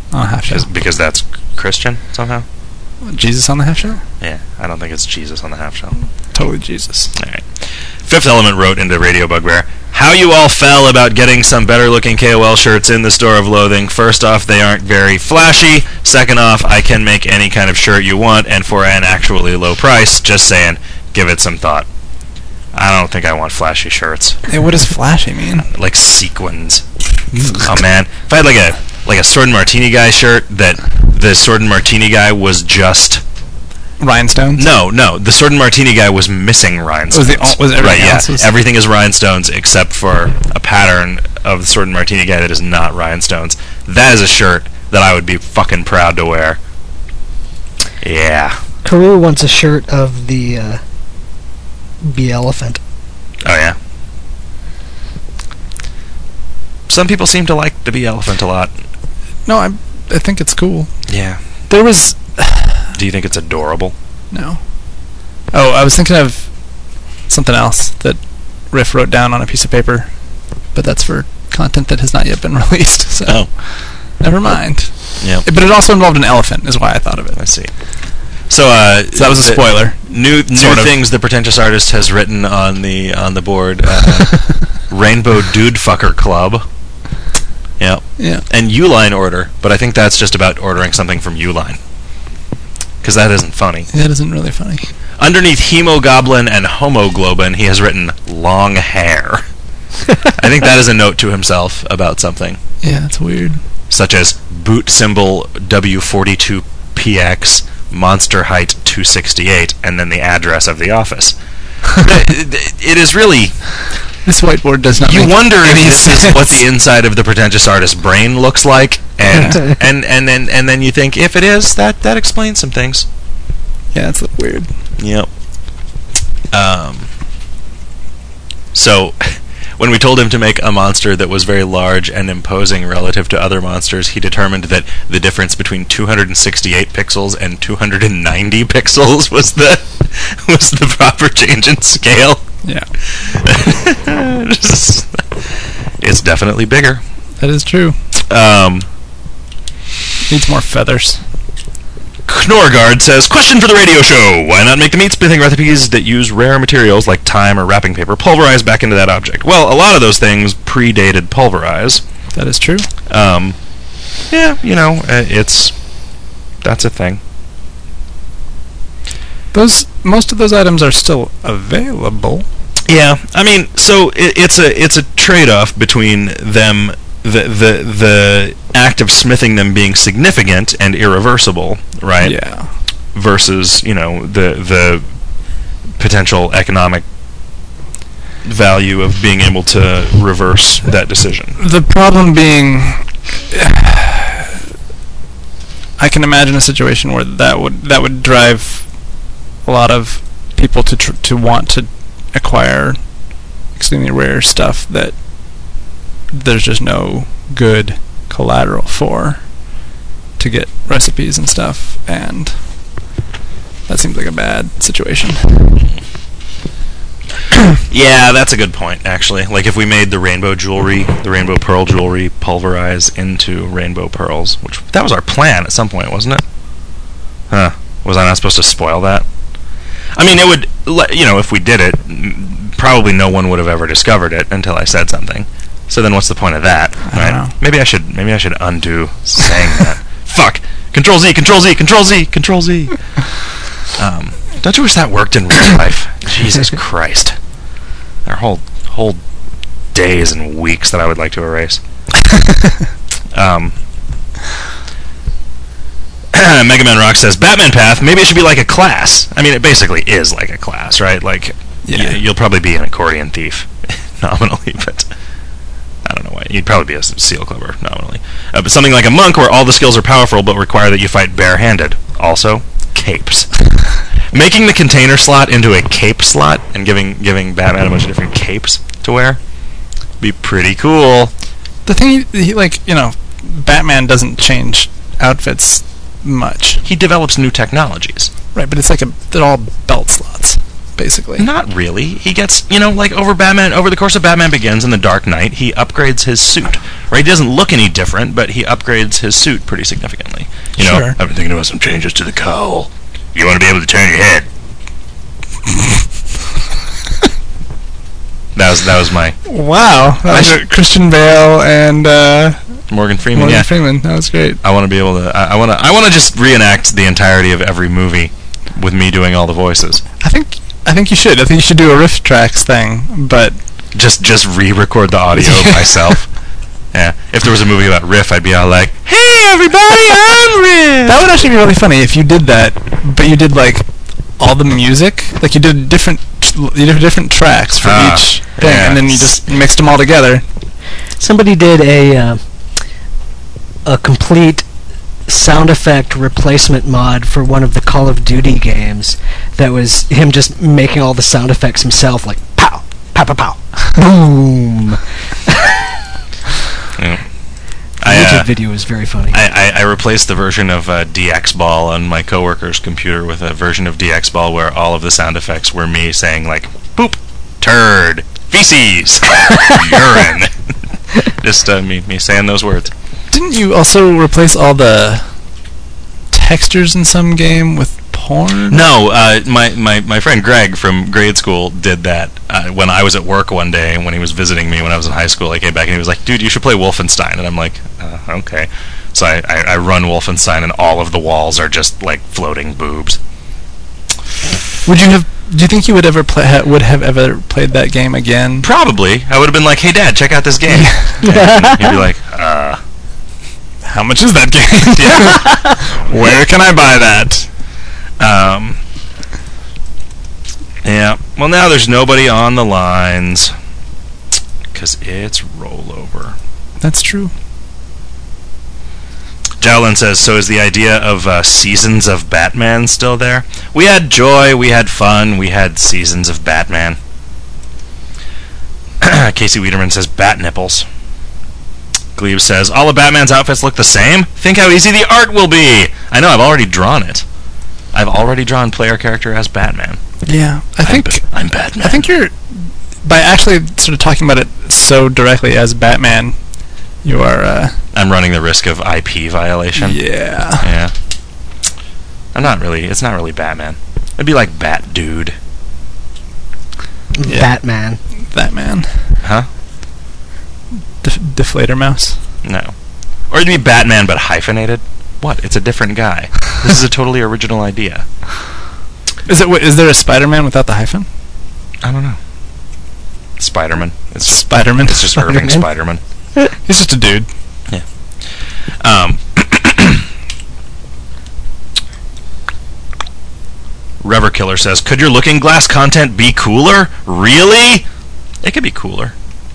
On a half shell. Is- because that's Christian somehow. Jesus on the half shell? Yeah, I don't think it's Jesus on the half shell. Totally Jesus. All right. Fifth Element wrote into Radio Bugbear, how you all fell about getting some better-looking K O L shirts in the Store of Loathing. First off, they aren't very flashy. Second off, I can make any kind of shirt you want, and for an actually low price. Just saying, give it some thought. I don't think I want flashy shirts. Hey, what does flashy mean? Like sequins. Oh man, if I had like a like a Sword and Martini guy shirt that the Sword and Martini guy was just Rhinestones? no, no, the Sword and Martini guy was missing rhinestones. Was the was everything right? Yeah, else was- everything is rhinestones except for a pattern of the Sword and Martini guy that is not rhinestones. That is a shirt that I would be fucking proud to wear. Yeah. Karoo wants a shirt of the uh, bee elephant. Oh yeah. Some people seem to like the bee elephant a lot. No, I I think it's cool. Yeah. There was Do you think it's adorable? no. Oh, I was thinking of something else that Riff wrote down on a piece of paper, but that's for content that has not yet been released. So Oh. never mind. Yeah. But it also involved an elephant, is why I thought of it. I see. So, uh, So that was a the- spoiler. New new Sort of. things the pretentious artist has written on the on the board. Uh, Rainbow Dude Fucker Club. Yeah. Yeah. And Uline order, but I think that's just about ordering something from Uline. Because that isn't funny. That isn't really funny. Underneath Hemogoblin and Homoglobin, he has written long hair. I think that is a note to himself about something, Yeah, that's weird. such as boot symbol W forty-two P X, monster height two sixty-eight, and then the address of the office. it, it is really... This whiteboard does not You make wonder if any this is sense. what the inside of the pretentious artist's brain looks like, and and, and then and then you think, if it is, that that explains some things. Yeah, it's weird. Yep. Um. So, when we told him to make a monster that was very large and imposing relative to other monsters, he determined that the difference between two hundred sixty-eight pixels and two hundred ninety pixels was the was the proper change in scale. Yeah, It's definitely bigger. that is true. Um, Needs more feathers. Knorgard says, question for the radio show. Why not make the meat smithing recipes that use rare materials like thyme or wrapping paper pulverized back into that object? Well, a lot of those things predated pulverize. That is true. Um, yeah, you know, uh, it's... That's a thing. Those most of those items are still available. Yeah, I mean, so it, it's a it's a trade-off between them, the the the act of smithing them being significant and irreversible, right? Yeah. Versus, you know, the the potential economic value of being able to reverse that decision. The problem being, I can imagine a situation where that would that would drive a lot of people to tr- to want to acquire extremely rare stuff that there's just no good collateral for to get recipes and stuff, and that seems like a bad situation. Yeah, that's a good point, actually. Like, if we made the rainbow jewelry, the rainbow pearl jewelry, pulverize into rainbow pearls, which that was our plan at some point, wasn't it? Huh. Was I not supposed to spoil that? I mean, it would, le- you know, if we did it, m- probably no one would have ever discovered it until I said something. So then what's the point of that, I right? don't know. Maybe I should, maybe I should undo saying that. Fuck! Control Z, Control Z, Control Z, Control Z! Um, don't you wish that worked in real life? Jesus Christ. There are whole, whole days and weeks that I would like to erase. um... Mega Man Rock says, Batman Path, maybe it should be like a class. I mean, it basically is like a class, right? Like, Yeah. y- you'll probably be an accordion thief, nominally, but I don't know why. You'd probably be a s- seal clubber, nominally. Uh, but something like a monk where all the skills are powerful but require that you fight barehanded. Also, capes. Making the container slot into a cape slot and giving giving Batman a bunch of different capes to wear be pretty cool. The thing, he, he like you know, Batman doesn't change outfits much, He develops new technologies. right? But it's like a they're all belt slots. basically. Not really. He gets, you know, like over Batman, over the course of Batman Begins and The Dark Knight, he upgrades his suit. Right? He doesn't look any different, but he upgrades his suit pretty significantly. You know, Sure. I've been thinking about some changes to the cowl. You want to be able to turn your head. that was that was my Wow. That was I it. Christian Bale and uh, Morgan Freeman. Morgan yeah, Freeman. That was great. I want to be able to. I want to. I want to just reenact the entirety of every movie with me doing all the voices. I think I think you should. I think you should do a riff tracks thing, but Just just re-record the audio myself. Yeah. If there was a movie about Riff, I'd be all like, "Hey everybody, I'm Riff." that would actually be really funny if you did that, but you did like all the music, like you did different you did different tracks for Ah, each thing, yeah. and then you just mixed them all together. Somebody did a uh, a complete sound effect replacement mod for one of the Call of Duty games that was him just making all the sound effects himself, like pow, pow, pow, pow, boom. Yeah. The I, YouTube uh, video was very funny. I, I, I replaced the version of uh, D X Ball on my coworker's computer with a version of D X Ball where all of the sound effects were me saying like poop, turd, feces, urine. Just uh, me me saying those words. Didn't you also replace all the textures in some game with porn? No, uh, my, my, my friend Greg from grade school did that uh, when I was at work one day, when he was visiting me when I was in high school. I came back and he was like, dude, you should play Wolfenstein. And I'm like, uh, okay. So I, I, I run Wolfenstein and all of the walls are just like floating boobs. Would you have? Do you think you would ever play? Ha, would have ever played that game again? Probably. I would have been like, hey, Dad, check out this game. And he'd be like, uh... How much is that game? Yeah. Where can I buy that? Um, yeah. Well, now there's nobody on the lines because it's rollover. That's true. Jowlin says, so is the idea of uh, seasons of Batman still there? We had joy, we had fun, we had seasons of Batman. Casey Wiederman says, bat nipples. Glebe says, all of Batman's outfits look the same? Think how easy the art will be! I know, I've already drawn it. I've already drawn player character as Batman. Yeah, I I'm think ba- I'm Batman. I think you're by actually sort of talking about it so directly as Batman. You are. Uh, I'm running the risk of I P violation. yeah. Yeah. I'm not really, it's not really Batman. It'd be like Bat Dude. Yeah. Batman. Batman. Huh? Def- deflator mouse. No. Or it'd be Batman but hyphenated. What? It's a different guy. This is a totally original idea. Is it? Is there a Spider-Man without the hyphen? I don't know. Spider-Man. It's just Spider-Man. It's just Irving Spider-Man. He's just a dude. Yeah. Um. Rever Killer says, could your Looking Glass content be cooler? Really? It could be cooler.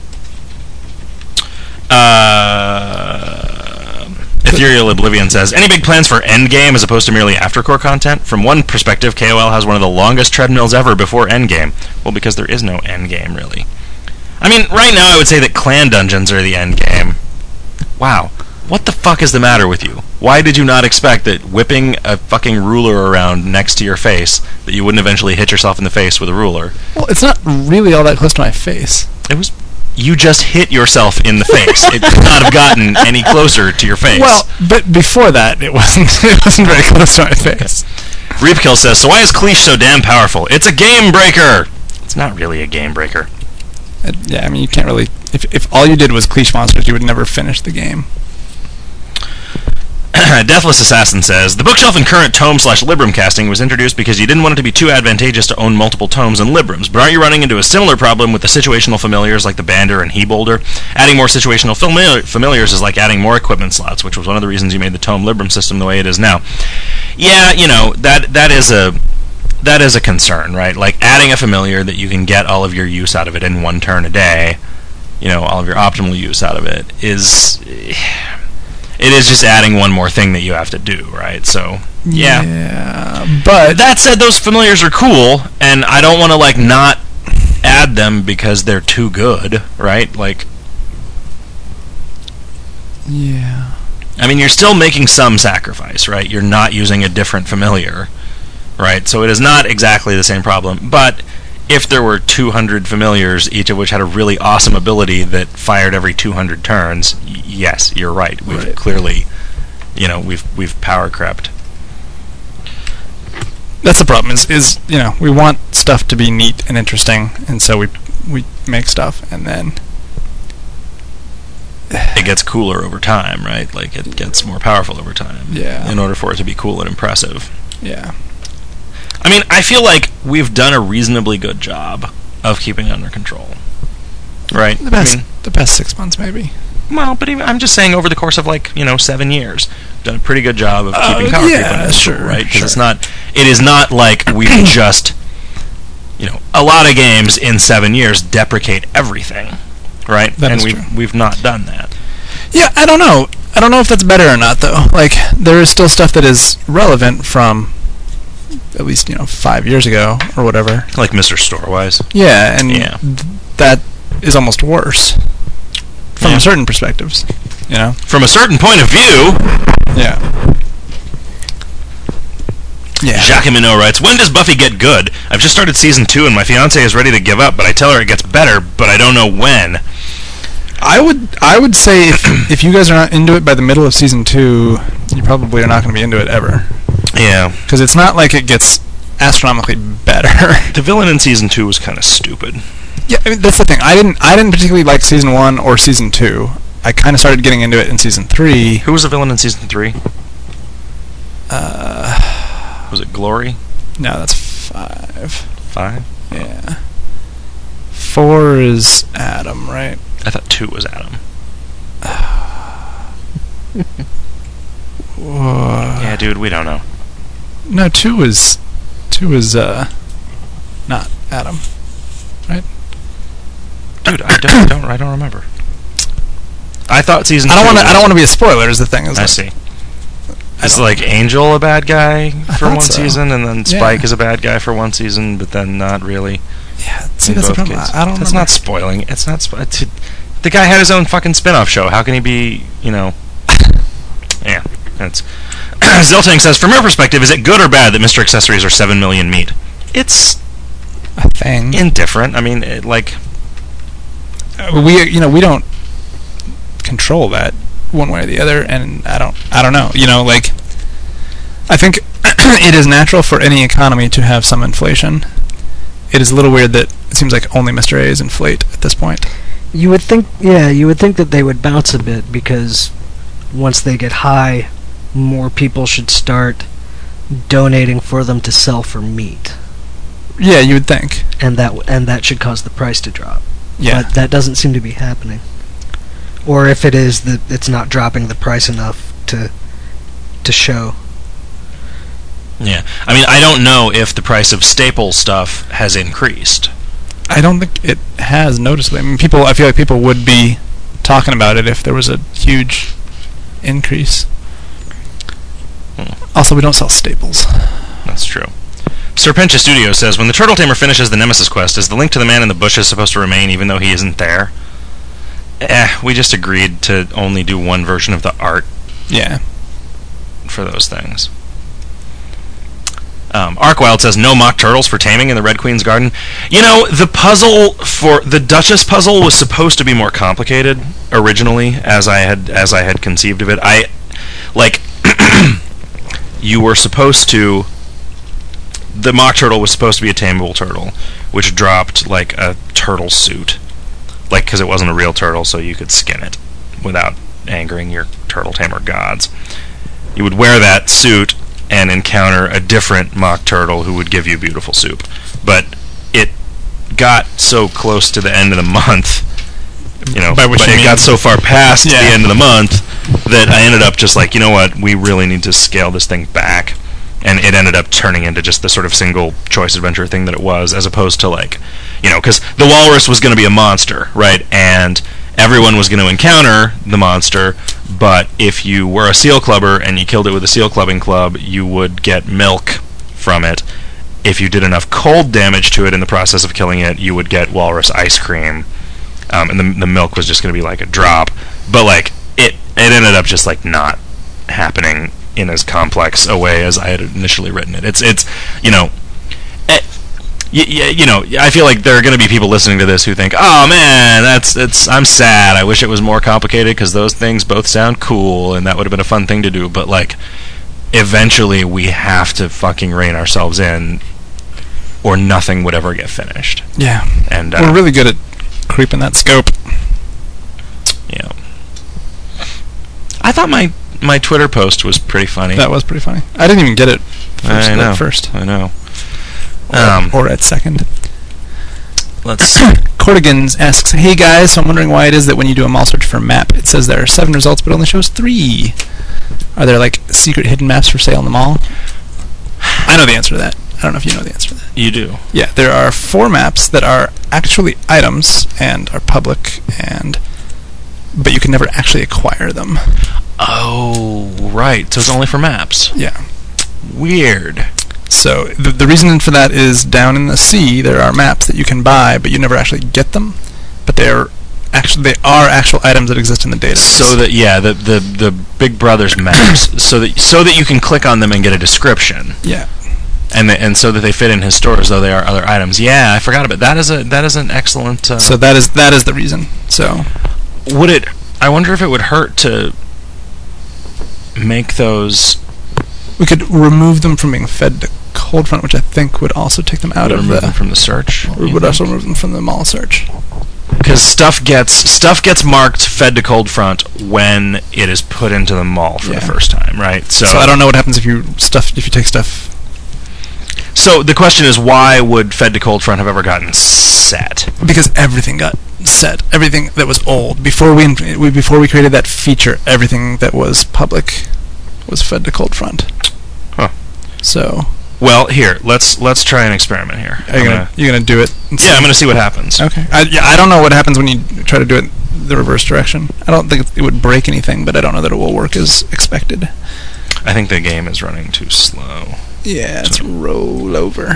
Uh, Ethereal Oblivion says, any big plans for Endgame as opposed to merely aftercore content? From one perspective, K O L has one of the longest treadmills ever before Endgame. Well, because there is no Endgame, really. I mean, right now I would say that clan dungeons are the Endgame. Wow. What the fuck is the matter with you? Why did you not expect that whipping a fucking ruler around next to your face, that you wouldn't eventually hit yourself in the face with a ruler? Well, it's not really all that close to my face. It was... You just hit yourself in the face. It could not have gotten any closer to your face. Well, but before that, it wasn't. It wasn't very close to my face. Reapkill says, so why is Cleash so damn powerful? It's a game breaker! It's not really a game breaker. Uh, yeah, I mean, you can't really. If if all you did was Cleash monsters, you would never finish the game. Deathless Assassin says, the bookshelf in current tome slash Librum casting was introduced because you didn't want it to be too advantageous to own multiple tomes and Librums, but aren't you running into a similar problem with the situational familiars like the Bander and He-Boulder? Adding more situational famili- familiars is like adding more equipment slots, which was one of the reasons you made the tome Librum system the way it is now. Yeah, you know, that that is a that is a concern, right? Like adding a familiar that you can get all of your use out of it in one turn a day, you know, all of your optimal use out of it is... It is just adding one more thing that you have to do, right? So, yeah. Yeah, but That said, those familiars are cool, and I don't want to, like, not add them because they're too good, right? Like, yeah. I mean, you're still making some sacrifice, right? You're not using a different familiar, right? So it is not exactly the same problem, but if there were two hundred familiars, each of which had a really awesome ability that fired every two hundred turns, y- yes, you're right. We've Right. clearly, you know, we've we've power crept. That's the problem. Is is you know we want stuff to be neat and interesting, and so we we make stuff, and then It gets cooler over time, right? Like, it gets more powerful over time. Yeah. In order for it to be cool and impressive. yeah. I mean, I feel like we've done a reasonably good job of keeping it under control. Right? The best I mean, the past six months maybe. well, but even, I'm just saying over the course of, like, you know, seven years, done a pretty good job of Uh, keeping power yeah, creep under control, sure, right? Because sure. it's not, it is not like we've just, you know, a lot of games in seven years deprecate everything, right? That and is we've, true. we've not done that. Yeah, I don't know. I don't know if that's better or not, though. Like, there is still stuff that is relevant from at least, you know, five years ago or whatever. Like Mister Storewise. Yeah, and Yeah. th- that is almost worse from Yeah. certain perspectives. You know? From a certain point of view, Yeah. Yeah. Jacques Minot writes, when does Buffy get good? I've just started season two and my fiance is ready to give up, but I tell her it gets better, but I don't know when. I would I would say if if you guys are not into it by the middle of season two, you probably are not going to be into it ever, Yeah. because it's not like it gets astronomically better. The villain in season two was kind of stupid. Yeah, I mean, that's the thing. I didn't I didn't particularly like season one or season two. I kind of started getting into it in season three. Who was the villain in season three? Uh, Was it Glory? no, that's five. Five? Yeah. Four is Adam, right? I thought two was Adam. Whoa. Yeah, dude, we don't know. No, two is two is uh not Adam, right? Dude, I don't, don't I don't remember. I thought season I don't two want to. I was- don't want to be a spoiler. Is the thing? Is I like- see. I Is don't- like Angel a bad guy I for thought one so. season, and then Yeah. Spike is a bad guy for one season, but then not really. Yeah. See, in that's the both problem. cases. I I don't. That's remember. not spoiling. It's not. Spo- it's, the guy had his own fucking spin-off show. How can he be? You know. Yeah. That's. Ziltang says, from your perspective, is it good or bad that Mister Accessories are seven million meat? It's a thing. indifferent. I mean, it, like. Uh, we you know we don't control that one way or the other, and I don't I don't know. You know, like I think it is natural for any economy to have some inflation. It is a little weird that it seems like only Mister A's inflate at this point. You would think, yeah, you would think that they would bounce a bit because once they get high, more people should start donating for them to sell for meat, Yeah, you would think. and that w- and that should cause the price to drop. Yeah. But that doesn't seem to be happening. Or if it is, that it's not dropping the price enough to to show. Yeah. I mean, I don't know if the price of staple stuff has increased. I don't think it has noticeably. I mean, people. I feel like people would be talking about it if there was a huge increase. Hmm. Also, we don't sell staples. That's true. Serpentia Studio says, when the Turtle Tamer finishes the Nemesis quest, is the link to the man in the bushes supposed to remain even though he isn't there? Eh, we just agreed to only do one version of the art Yeah. for those things. Um, Arkwild says, no mock turtles for taming in the Red Queen's garden. You know, the puzzle for the Duchess puzzle was supposed to be more complicated originally, as I had as I had conceived of it. I like you were supposed to. The mock turtle was supposed to be a tameable turtle, which dropped like a turtle suit, like because it wasn't a real turtle, so you could skin it without angering your turtle tamer gods. You would wear that suit and encounter a different mock turtle who would give you beautiful soup. But it got so close to the end of the month, you know, By which but you it mean- got so far past Yeah. the end of the month that I ended up just like, you know what, we really need to scale this thing back. And it ended up turning into just the sort of single choice adventure thing that it was, as opposed to like, you know, because the walrus was going to be a monster, right? And everyone was going to encounter the monster, but if you were a seal clubber and you killed it with a seal clubbing club, you would get milk from it. If you did enough cold damage to it in the process of killing it, you would get walrus ice cream, um, and the the milk was just going to be like a drop. But like it, it ended up just like not happening in as complex a way as I had initially written it. It's it's you know, it, y- y- you know, I feel like there are going to be people listening to this who think, "Oh man, that's that's I'm sad. I wish it was more complicated because those things both sound cool and that would have been a fun thing to do." But like, eventually, we have to fucking rein ourselves in, or nothing would ever get finished. Yeah. And uh, we're really good at creeping that scope. Yeah. I thought my my Twitter post was pretty funny. That was pretty funny. I didn't even get it first, I know. at first. I know. Or, Um, or at second. Let's. Cordigans asks, "Hey guys, so I'm wondering why it is that when you do a mall search for a map, it says there are seven results but only shows three. Are there like secret hidden maps for sale in the mall?" I know the answer to that. I don't know if you know the answer to that. You do. Yeah, there are four maps that are actually items and are public, and but you can never actually acquire them. Oh, right. So it's only for maps. Yeah. Weird. So the the reason for that is down in the sea there are maps that you can buy, but you never actually get them. But they're actually they are actual items that exist in the database. So that yeah, the the the Big Brother's maps, so that so that you can click on them and get a description. Yeah. And the, and so that they fit in his store as though they are other items. Yeah, I forgot about that. Is a that is an excellent. Uh, So that is that is the reason. So would it? I wonder if it would hurt to make those. we could remove them from being fed to Coldfront, which I think would also take them out would of remove the. them from the search. We would also remove them from the mall search. Because stuff gets stuff gets marked fed to Coldfront when it is put into the mall for Yeah. the first time, right? So, So I don't know what happens if you stuff if you take stuff. So the question is, why would Fed to Coldfront have ever gotten set? Because everything got set. Everything that was old before we, we before we created that feature, everything that was public was fed to Coldfront. Huh. So Well, here let's let's try an experiment here. are you I'm gonna, you gonna do it? and yeah, see? I'm gonna see what happens. Okay. I, yeah, I don't know what happens when you try to do it the reverse direction. I don't think it would break anything, but I don't know that it will work as expected. I think the game is running too slow. Yeah, it's roll over.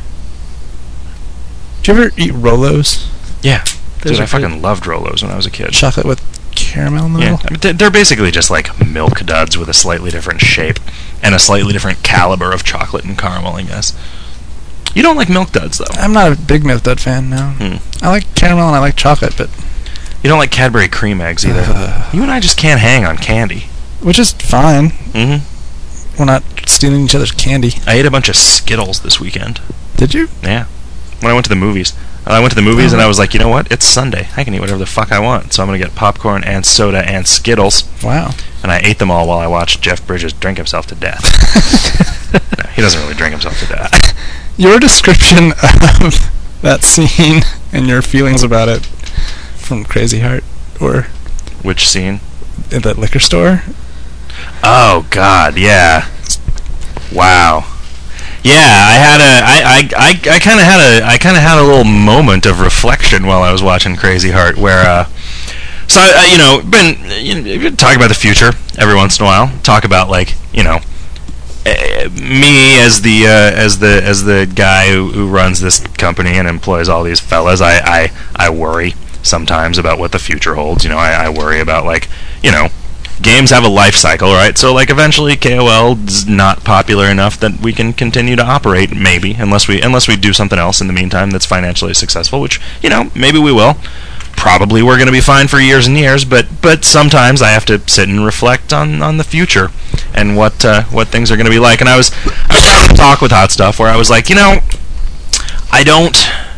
Do you ever eat Rolos? Yeah, Those dude, are I fucking loved Rolos when I was a kid. Chocolate with caramel in the Yeah, middle? I mean, they're- they're basically just like milk duds with a slightly different shape and a slightly different caliber of chocolate and caramel, I guess. You don't like milk duds, though. I'm not a big Milk Dud fan, no. Hmm. I like caramel and I like chocolate, but You don't like Cadbury cream eggs either. Uh. You and I just can't hang on candy. which is fine. Mm-hmm. We're not stealing each other's candy. I ate a bunch of Skittles this weekend. Did you? Yeah. When I went to the movies. I went to the movies Oh. and I was like, you know what? It's Sunday. I can eat whatever the fuck I want. So I'm going to get popcorn and soda and Skittles. Wow. And I ate them all while I watched Jeff Bridges drink himself to death. No, he doesn't really drink himself to death. Your description of that scene and your feelings about it from Crazy Heart or Which scene? in that liquor store. Oh, God, yeah. Wow. Yeah, I had a, I, I, I, I kind of had a, I kind of had a little moment of reflection while I was watching Crazy Heart, where, uh, so I, I, you know, been you know, talk about the future every once in a while. Talk about like, you know, uh, me as the, uh, as the, as the guy who, who runs this company and employs all these fellas. I, I, I worry sometimes about what the future holds. You know, I, I worry about like, you know. Games have a life cycle, right? So, like, eventually K O L is not popular enough that we can continue to operate, maybe, unless we unless we do something else in the meantime that's financially successful, which, you know, maybe we will. Probably we're going to be fine for years and years, but but sometimes I have to sit and reflect on, on the future and what uh, what things are going to be like. And I was I was having a talk with Hot Stuff where I was like, you know, I don't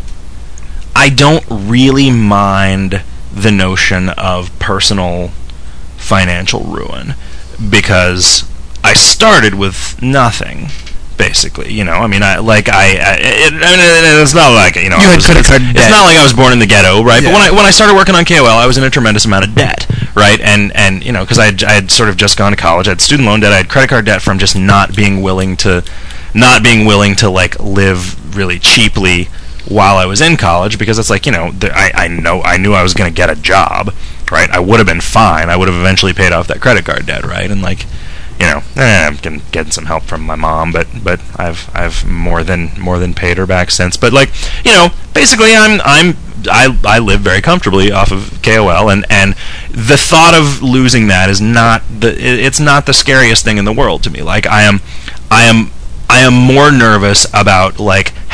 I don't really mind the notion of personal financial ruin because I started with nothing, basically. You know, I mean, I like I, I it, I mean, it's not like you know, You I had was- credit it's, card it's debt. not like I was born in the ghetto, right? Yeah. But when I when I started working on K O L, I was in a tremendous amount of debt, right? And and you know, because I had I had sort of just gone to college, I had student loan debt, I had credit card debt from just not being willing to, not being willing to like live really cheaply while I was in college, because it's like, you know, the, I I know I knew I was going to get a job. Right, I would have been fine. I would have eventually paid off that credit card debt, right? And like, you know, eh, I'm getting, getting some help from my mom, but but I've I've more than more than paid her back since. But like, you know, basically, I'm I'm I I live very comfortably off of K O L, and and the thought of losing that is not the it- it's not the scariest thing in the world to me. Like, I am I am I am more nervous about like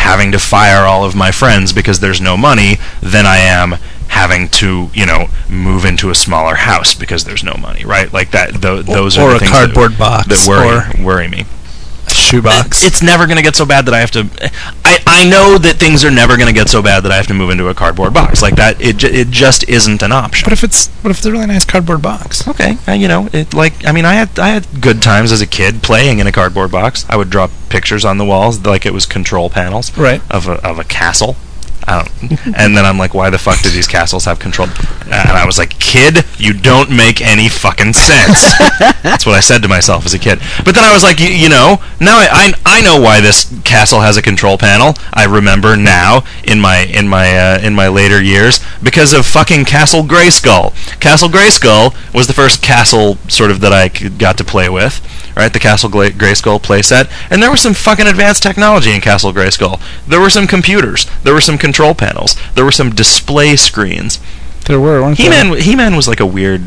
having to fire all of my friends because there's no money than I am having to, you know, move into a smaller house because there's no money, right? Like that. Th- those or are the a things cardboard that, box, that worry or worry me. A shoebox. It's never going to get so bad that I have to. I, I know that things are never going to get so bad that I have to move into a cardboard box like that. It ju- it just isn't an option. But if it's what if it's a really nice cardboard box? Okay, uh, you know, it like I mean, I had I had good times as a kid playing in a cardboard box. I would draw pictures on the walls like it was control panels, Right. of a of a castle. I don't, and then I'm like, why the fuck do these castles have control? And I was like, kid, you don't make any fucking sense. That's what I said to myself as a kid. But then I was like, you, you know, now I, I I know why this castle has a control panel. I remember now in my in my uh, in my later years because of fucking Castle Grayskull. Castle Grayskull was the first castle sort of that I got to play with. Right, the Castle Gla- Grayskull playset, and there was some fucking advanced technology in Castle Grayskull. There were some computers, there were some control panels, there were some display screens. There were, weren't there? He-Man, He-Man was like a weird.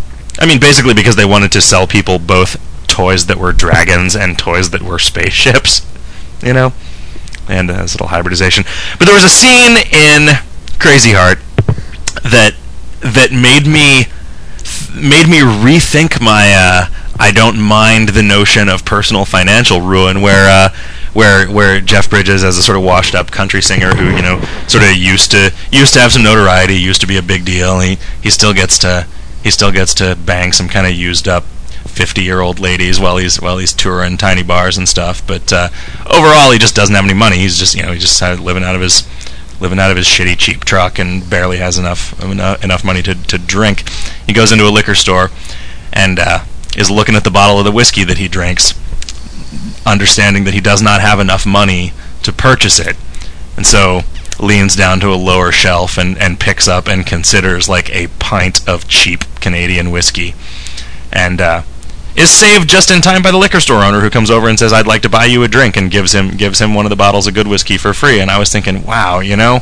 I mean, basically because they wanted to sell people both toys that were dragons and toys that were spaceships, you know, and uh, this little hybridization. But there was a scene in Crazy Heart that that made me made me rethink my. Uh, I don't mind the notion of personal financial ruin, where uh, where where Jeff Bridges, as a sort of washed-up country singer who, you know, sort of used to used to have some notoriety, used to be a big deal. He he still gets to he still gets to bang some kind of used-up fifty-year-old ladies while he's while he's touring tiny bars and stuff. But uh, overall, he just doesn't have any money. He's just you know he's just kind of living out of his living out of his shitty cheap truck and barely has enough enough, enough money to to drink. He goes into a liquor store and. Uh, is looking at the bottle of the whiskey that he drinks, understanding that he does not have enough money to purchase it, and so leans down to a lower shelf and, and picks up and considers like a pint of cheap Canadian whiskey, and uh, is saved just in time by the liquor store owner who comes over and says, "I'd like to buy you a drink," and gives him gives him one of the bottles of good whiskey for free. And I was thinking, wow, you know,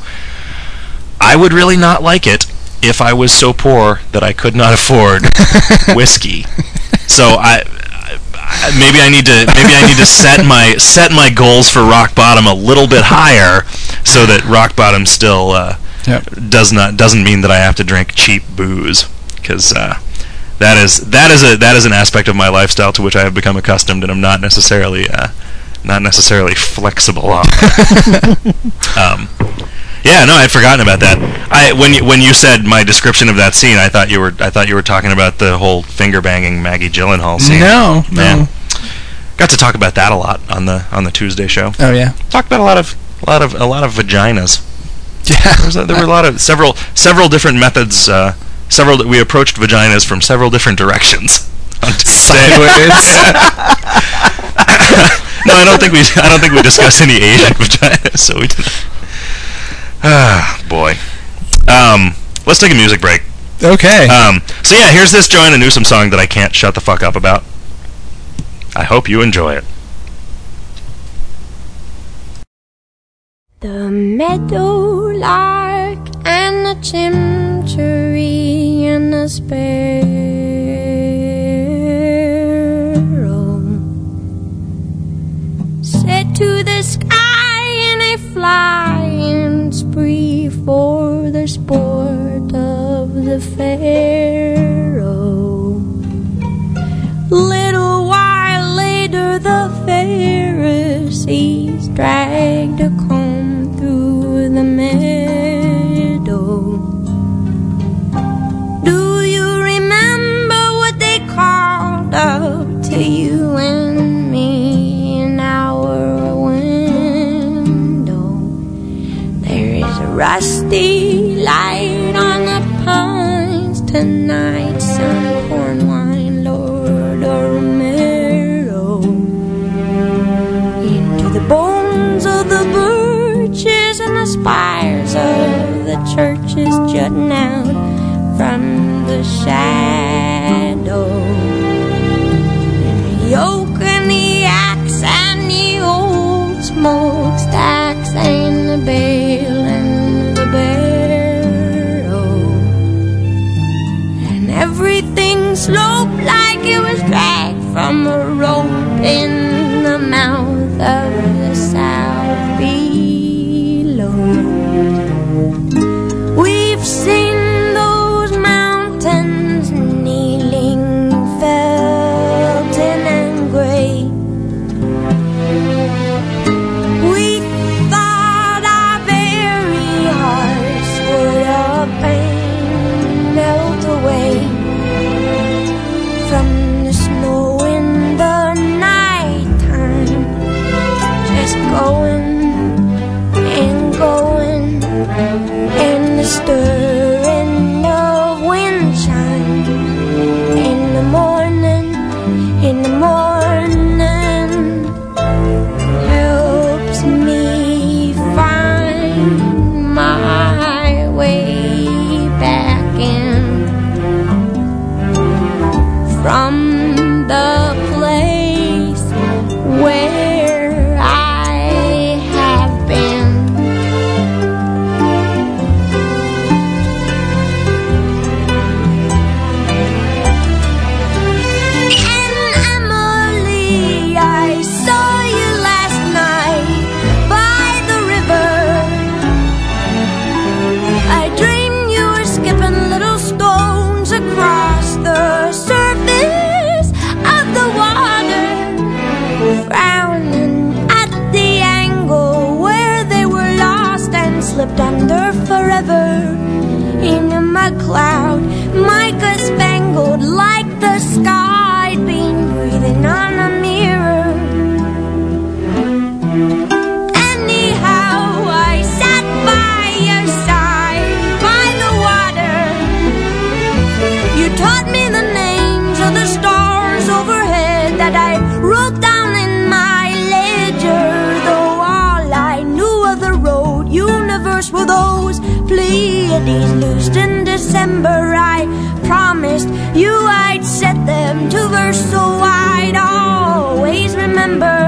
I would really not like it if I was so poor that I could not afford whiskey. So I, I maybe I need to maybe I need to set my set my goals for rock bottom a little bit higher, so that rock bottom still uh, Yep. does not doesn't mean that I have to drink cheap booze, because uh, that is that is a that is an aspect of my lifestyle to which I have become accustomed, and I'm not necessarily uh, not necessarily flexible on. um, Yeah, no, I'd forgotten about that. I when you, when you said my description of that scene, I thought you were I thought you were talking about the whole finger banging Maggie Gyllenhaal scene. No, no. Man. Got to talk about that a lot on the on the Tuesday show. Oh yeah. Talked about a lot of a lot of a lot of vaginas. Yeah. There, was a, there were a lot of several several different methods. Uh, several we approached vaginas from several different directions. On Tuesday. No, I don't think we I don't think we discussed any Asian vaginas. So we didn't. Ah, boy. Um, let's take a music break. Okay. Um, so yeah, here's this Joanna Newsom song that I can't shut the fuck up about. I hope you enjoy it. The meadowlark and the chimchuree and the sparrow set to the sky in a flying spree for the sport of the pharaoh. Little while later the Pharisees dragged a comb through the meadow. Do you remember what they called out to you and me in our window? There is a rusty light on the pines tonight, some corn wine, Lord Romero. Into the bones of the birches and the spires of the churches jutting out from the shadow. And the yoke and the axe and the old smokestacks and the bale and the barrow. And everything sloped like it was dragged from a rope in the mouth of the south below. We've seen those mountains kneeling, felting and gray. We thought our very hearts would up and melt away from the snow in the nighttime, just going and going, and the stirring of wind chime in the morning, in the morning helps me find my way back in from the place where I have been. And Emily, I saw you last night by the river. I dreamed you were skipping little stones across the surface of the water, frowning at the angle where they were lost and slipped under forever in a mud cloud, mica spangled like the sky had been breathing on a mirror. Anyhow, I sat by your side by the water. You taught me the names of the stars overhead that I wrote down in my ledger, though all I knew of the road universe were those Pleiades loosed in December. I promised you I'd set them to verse, so I'd always remember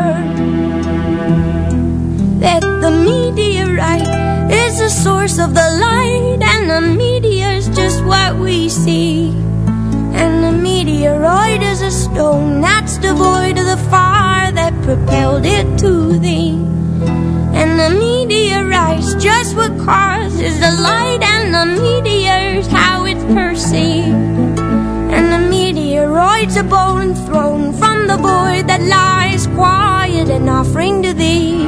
that the meteorite is the source of the light, and the meteor's just what we see. And the meteoroid is a stone that's devoid of the fire that propelled it to thee. And the meteorite's just what causes the light, and the meteor's how it's perceived. And the meteoroid's a bone thrown from the void that lies quiet and offering to thee.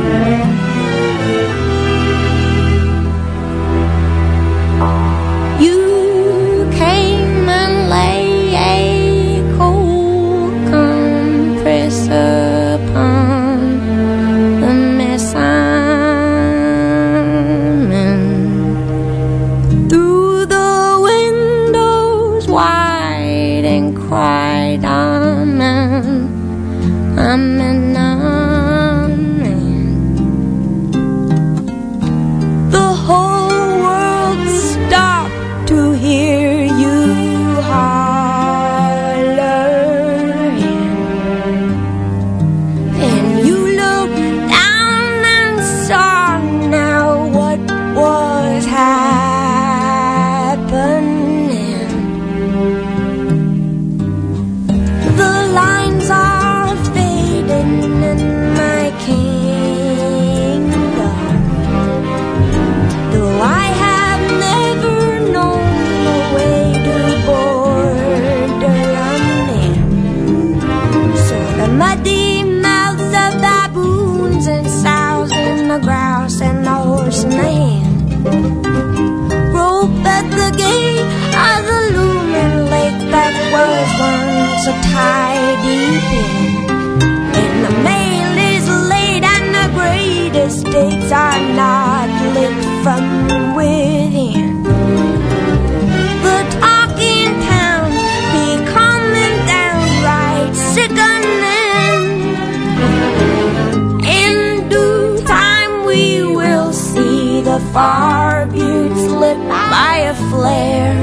You came and lay a cold compress upon the mess I'm in, through the windows wide, and cried, Amen, Amen, Amen. The whole world stopped to hear you holler, and you looked down and saw now what was happening. The lines are fading in my kingdom, though I have never known the way to border on them. So the muddy mouths of baboons and sows and the grouse and the horse in the hand rope at the gate of the looming lake that was once a tidy pen. And the mail is late and the great estates are not lit from within. The talking towns becoming downright sickening. In due time we will see the far buttes lit by a flare.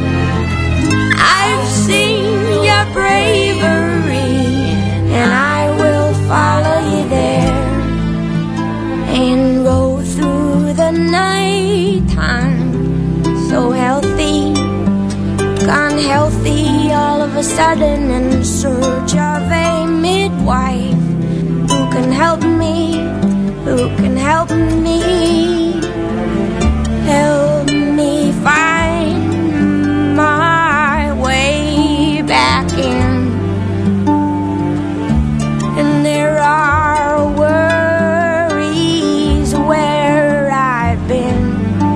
I've seen your bravery, and I will follow you there, and go through the night time so healthy, gone healthy all of a sudden, in search of a midwife who help me? Who can help me? Help me find my way back in. And there are worries where I've been.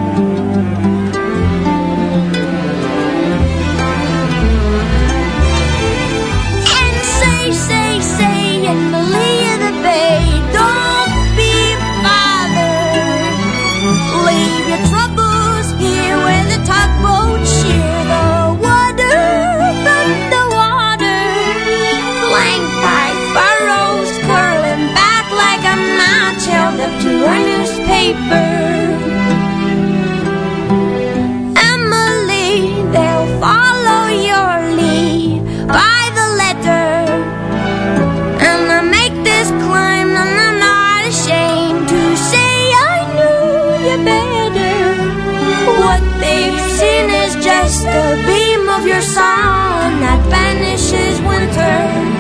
And say, say, say in the lee of the bay, don't be bothered. Leave your troubles here where the tugboats shear the water from the water. Flanked by furrows curling back like a match held up to a newspaper. Emily, they'll follow your lead by the letter. And I make this claim and I'm not ashamed to say I knew you better. What they've seen is just a beam of your sun that vanishes winter.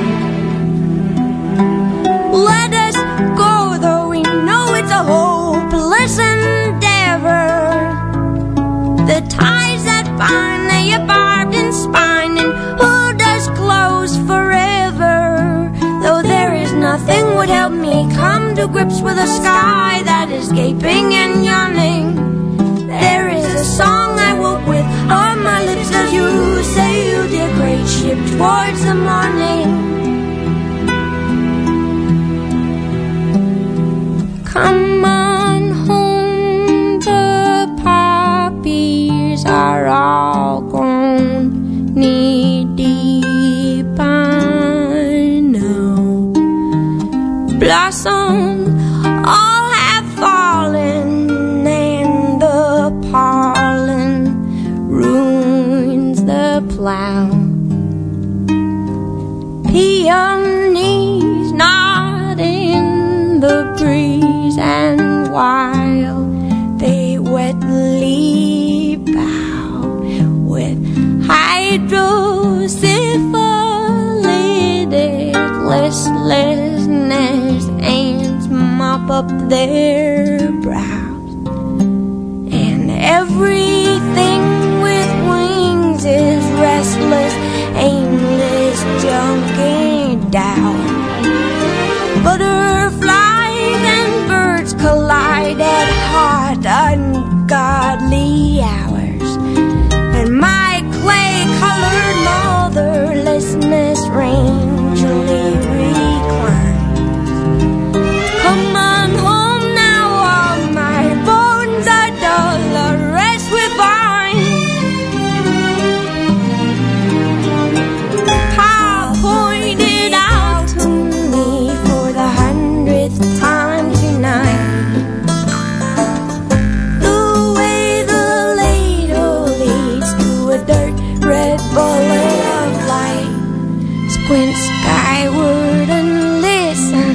Let us go, though we know it's a hopeless endeavor. The ties that bind, they are barbed and spined, and who does close forever? Though there is nothing would help me come to grips with a sky that is gaping and yawning. There is a song I woke with on my lips as you sailed your great ship towards the morning. Come on home, the poppies are all grown knee deep. I know blossoms all have fallen, and the pollen ruins the plow. Peonies nod in the breeze, and while they wetly bow with hydrocephalitic listlessness, ants mop up their brows, and everything with wings is restless, aimless, junkie down. Butterflies and birds collide at hot, ungodly hours, and my clay-colored motherlessness strangely reclines. Come on home now, all my bones are dull, the rest with wine. Pa pointed out to me for the hundredth time tonight the way the ladle leads to a dirt red bullet of light. Squint skyward and listen.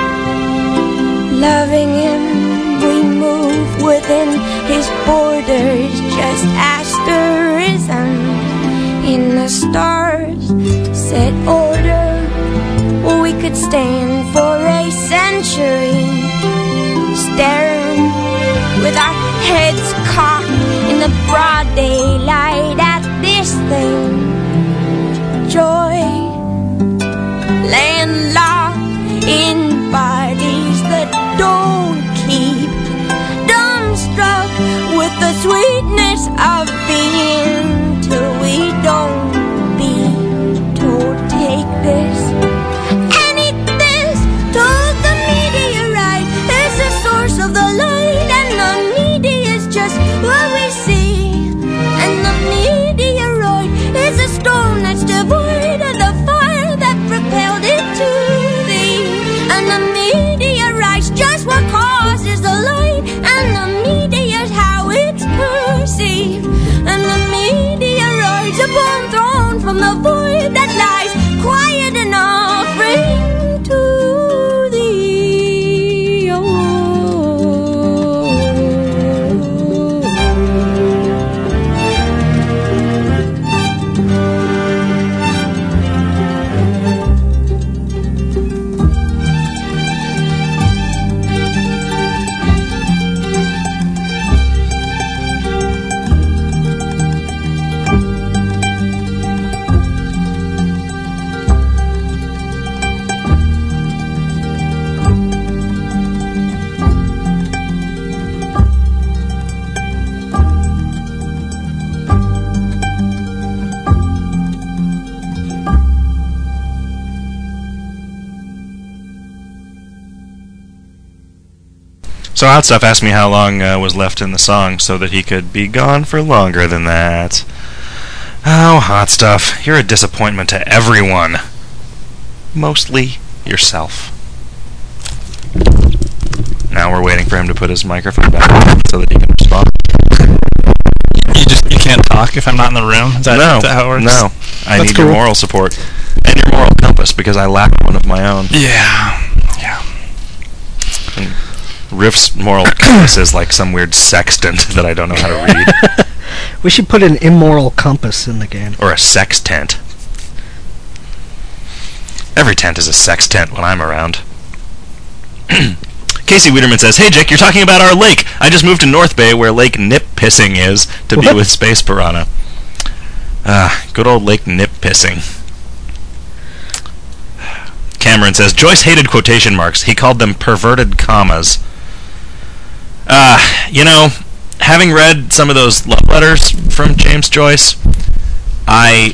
Loving him, we move within his borders, just asterism in the stars set order. We could stand for a century, staring with our heads cocked in the broad daylight at this thing. Joy, landlocked in bodies that don't keep, dumbstruck with the sweetness of being, till we don't be told take this and eat this. Told the meteorite is the source of the light, and the media is just what we see, and the So Hot Stuff asked me how long uh, was left in the song so that he could be gone for longer than that. Oh, Hot Stuff, you're a disappointment to everyone. Mostly yourself. Now we're waiting for him to put his microphone back on so that he can respond. You just you can't talk if I'm not in the room. Is that, no, is that how it works? no. I That's need cool. your moral support and your moral compass because I lack one of my own. Yeah. Yeah. And Riff's moral compass is like some weird sextant that I don't know how to read. We should put an immoral compass in the game. Or a sex tent. Every tent is a sex tent when I'm around. Casey Wiederman says, "Hey Jake, you're talking about our lake. I just moved to North Bay where Lake Nip Pissing is to be What? with Space Piranha." Ah, good old Lake Nip Pissing. Cameron says, "Joyce hated quotation marks. He called them perverted commas." Uh, you know, having read some of those love letters from James Joyce, I...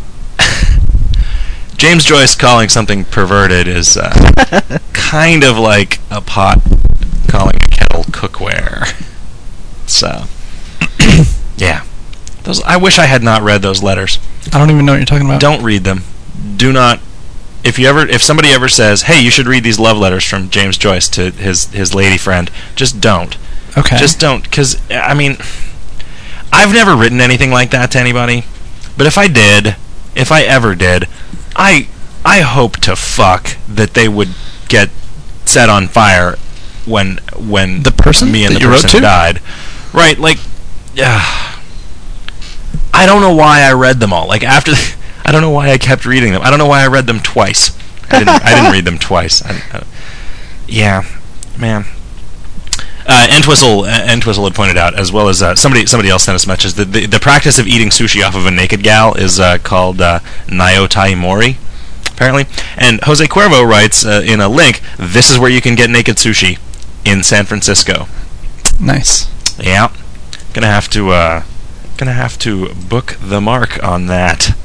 James Joyce calling something perverted is uh, kind of like a pot calling a kettle cookware. So, yeah. Those, I wish I had not read those letters. I don't even know what you're talking about. Don't read them. Do not... If you ever, if somebody ever says, "Hey, you should read these love letters from James Joyce to his his lady friend," just don't. Okay. Just don't, because I mean, I've never written anything like that to anybody. But if I did, if I ever did, I I hope to fuck that they would get set on fire when when The person me and that the you wrote person to? died. Right? Like, yeah. I don't know why I read them all. Like after. The, I don't know why I kept reading them. I don't know why I read them twice. I didn't. I didn't read them twice. I, I, yeah, man. Uh, Entwistle, uh, Entwistle had pointed out, as well as uh, somebody somebody else sent us messages, that the, the practice of eating sushi off of a naked gal is uh, called uh, Nyotai Mori, apparently. And Jose Cuervo writes uh, in a link, "This is where you can get naked sushi in San Francisco." Nice. Yeah, gonna have to uh, gonna have to book the mark on that.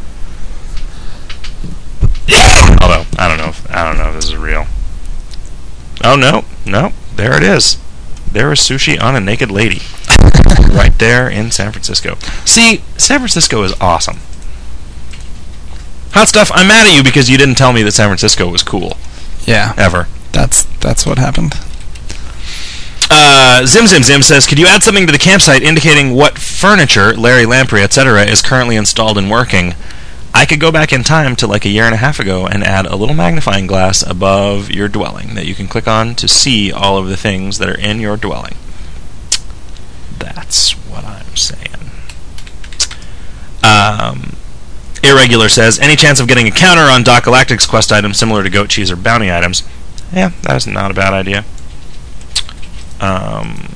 Although I don't know, if, I don't know if this is real. Oh no, no, there it is. There is sushi on a naked lady, right there in San Francisco. See, San Francisco is awesome. Hot Stuff, I'm mad at you because you didn't tell me that San Francisco was cool. Yeah. Ever. That's that's what happened. Uh, Zim Zim Zim says, "Could you add something to the campsite indicating what furniture, Larry Lamprey, et cetera, is currently installed and working? I could go back in time to like a year and a half ago and add a little magnifying glass above your dwelling that you can click on to see all of the things that are in your dwelling." That's what I'm saying. Um, Irregular says, "Any chance of getting a counter on Doc Galactic's quest items similar to goat cheese or bounty items?" Yeah, that is not a bad idea. Um,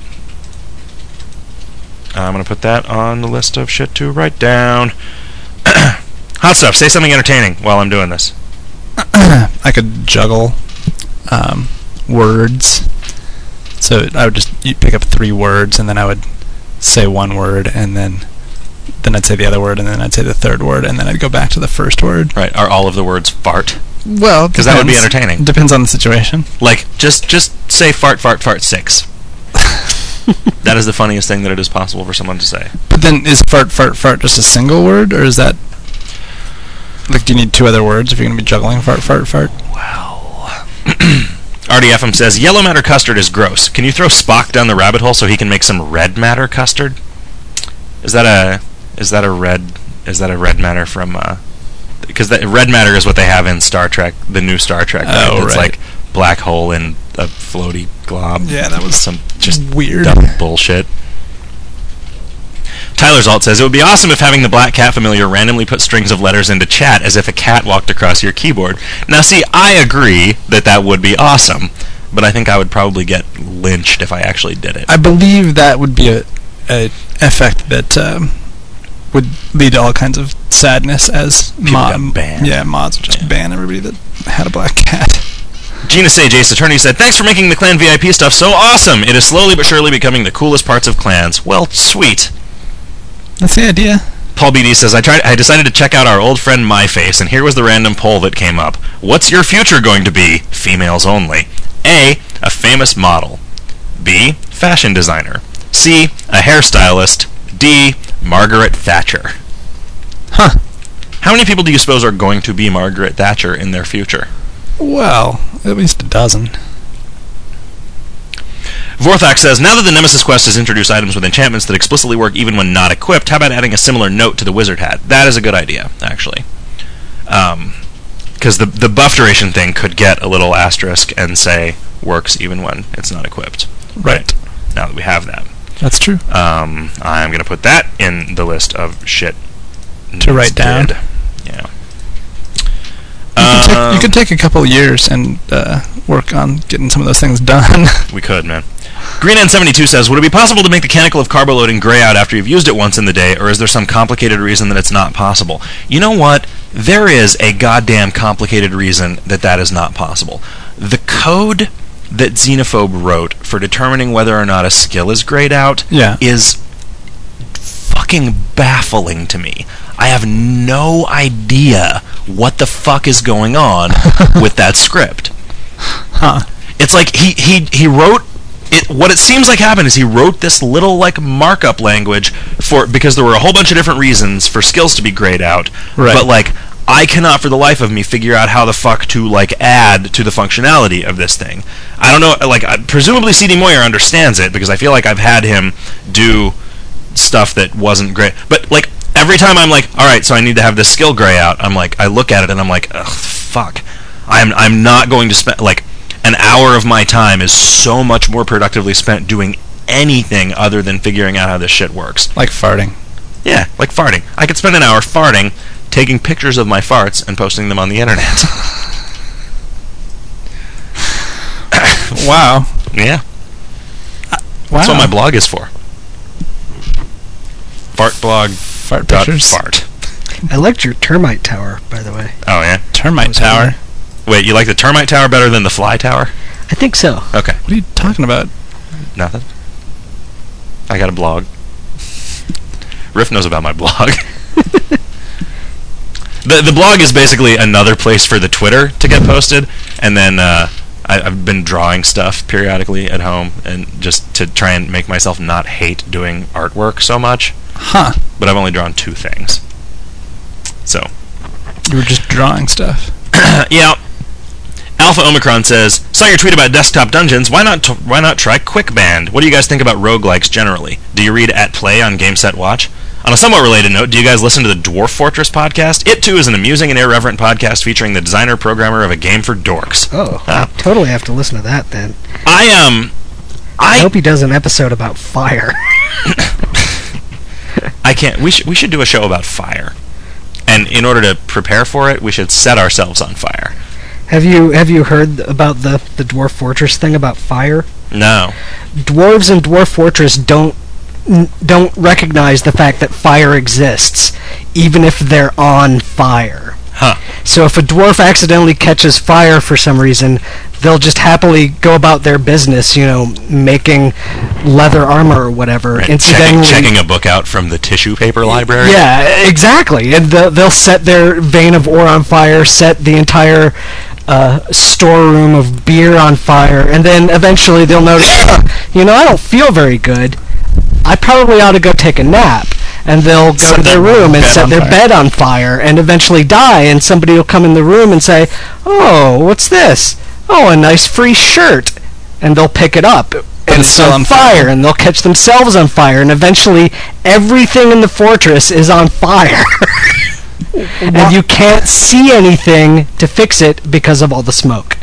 I'm going to put that on the list of shit to write down. Hot Stuff, say something entertaining while I'm doing this. I could juggle um, words. So I would just you'd pick up three words, and then I would say one word, and then then I'd say the other word, and then I'd say the third word, and then I'd go back to the first word. Right, are all of the words fart? Well, Because that would be depends. entertaining. Depends on the situation. Like, just just say fart, fart, fart six. That is the funniest thing that it is possible for someone to say. But then is fart, fart, fart just a single word, or is that like do you need two other words if you're going to be juggling fart, fart, fart? Well... R D F M says, "Yellow matter custard is gross. Can you throw Spock down the rabbit hole so he can make some red matter custard?" Is that a is that a red is that a red matter from uh because the red matter is what they have in Star Trek, the new Star Trek, right? Oh, It's right. like black hole in a floaty glob. Yeah, that was some just weird. dumb bullshit. Tyler's alt says, "It would be awesome if having the Black Cat familiar randomly put strings of letters into chat as if a cat walked across your keyboard." Now, see, I agree that that would be awesome, but I think I would probably get lynched if I actually did it. I believe that would be a, a effect that um, would lead to all kinds of sadness as People got banned. Yeah, mods would just Yeah. ban everybody that had a black cat. Gina Say, Jace Attorney said, "Thanks for making the Clan V I P stuff so awesome. It is slowly but surely becoming the coolest parts of clans." Well, sweet. That's the idea. Paul B D says, I tried. I decided to check out our old friend MyFace, and here was the random poll that came up. What's your future going to be? Females only. A, a famous model. B. Fashion designer. C. A hairstylist. D. Margaret Thatcher. Huh. How many people do you suppose are going to be Margaret Thatcher in their future? Well, at least a dozen. Vorthak says, now that the Nemesis quest has introduced items with enchantments that explicitly work even when not equipped, how about adding a similar note to the wizard hat? That is a good idea, actually. Um, because the, the buff duration thing could get a little asterisk and say, works even when it's not equipped. Right. Now that we have that. That's true. Um, I'm going to put that in the list of shit To write down. did. Yeah. You, could take, Um, you could take a couple years and uh, work on getting some of those things done. We could, man. Green N seventy-two says, would it be possible to make the canonical of carbo loading gray out after you've used it once in the day, or is there some complicated reason that it's not possible? You know what? There is a goddamn complicated reason that that is not possible. The code that Xenophobe wrote for determining whether or not a skill is grayed out Yeah. is fucking baffling to me. I have no idea what the fuck is going on with that script. Huh. It's like he he he wrote it. What it seems like happened is he wrote this little like markup language for because there were a whole bunch of different reasons for skills to be grayed out. Right. But like I cannot for the life of me figure out how the fuck to like add to the functionality of this thing. I don't know. Like uh, presumably C D Moyer understands it because I feel like I've had him do stuff that wasn't great. But like every time I'm like, all right, so I need to have this skill gray out. I'm like, I look at it and I'm like, ugh, fuck. I'm I'm not going to spend like. An hour of my time is so much more productively spent doing anything other than figuring out how this shit works. Like farting. Yeah, like farting. I could spend an hour farting, taking pictures of my farts, and posting them on the internet. Wow. Yeah. Wow. That's what my blog is for. Fart blog. Fart dot pictures. Fart. I liked your termite tower, by the way. Oh, yeah? Termite tower. Wait, you like the termite tower better than the fly tower? I think so. Okay. What are you talking about? Nothing. I got a blog. Riff knows about my blog. the The blog is basically another place for the Twitter to get posted, and then uh, I, I've been drawing stuff periodically at home, and just to try and make myself not hate doing artwork so much. Huh. But I've only drawn two things. So. You were just drawing stuff. Yeah. Alpha Omicron says, saw your tweet about desktop dungeons. Why not t- why not try QuickBand? What do you guys think about roguelikes generally? Do you read At Play on GameSet Watch? On a somewhat related note, do you guys listen to the Dwarf Fortress podcast? It, too, is an amusing and irreverent podcast featuring the designer programmer of a game for dorks. Oh, Huh? I totally have to listen to that then. I, um... I I hope he does an episode about fire. I can't... We, sh- we should do a show about fire. And in order to prepare for it, we should set ourselves on fire. Have you have you heard about the, the Dwarf Fortress thing about fire? No. Dwarves in Dwarf Fortress don't n- don't recognize the fact that fire exists, even if they're on fire. Huh. So if a dwarf accidentally catches fire for some reason, they'll just happily go about their business, you know, making leather armor or whatever. Right. Incidentally, Checking, checking a book out from the tissue paper library? Yeah, exactly. And the, they'll set their vein of ore on fire, set the entire uh, storeroom of beer on fire, and then eventually they'll notice, huh, you know, I don't feel very good. I probably ought to go take a nap. And they'll go Set to their their room and bed set on their fire. bed on fire and eventually die, and somebody will come in the room and say, "Oh, what's this? Oh, a nice free shirt." And they'll pick it up. And it's still on fire. and they'll catch themselves on fire, and eventually everything in the fortress is on fire. And you can't see anything to fix it because of all the smoke.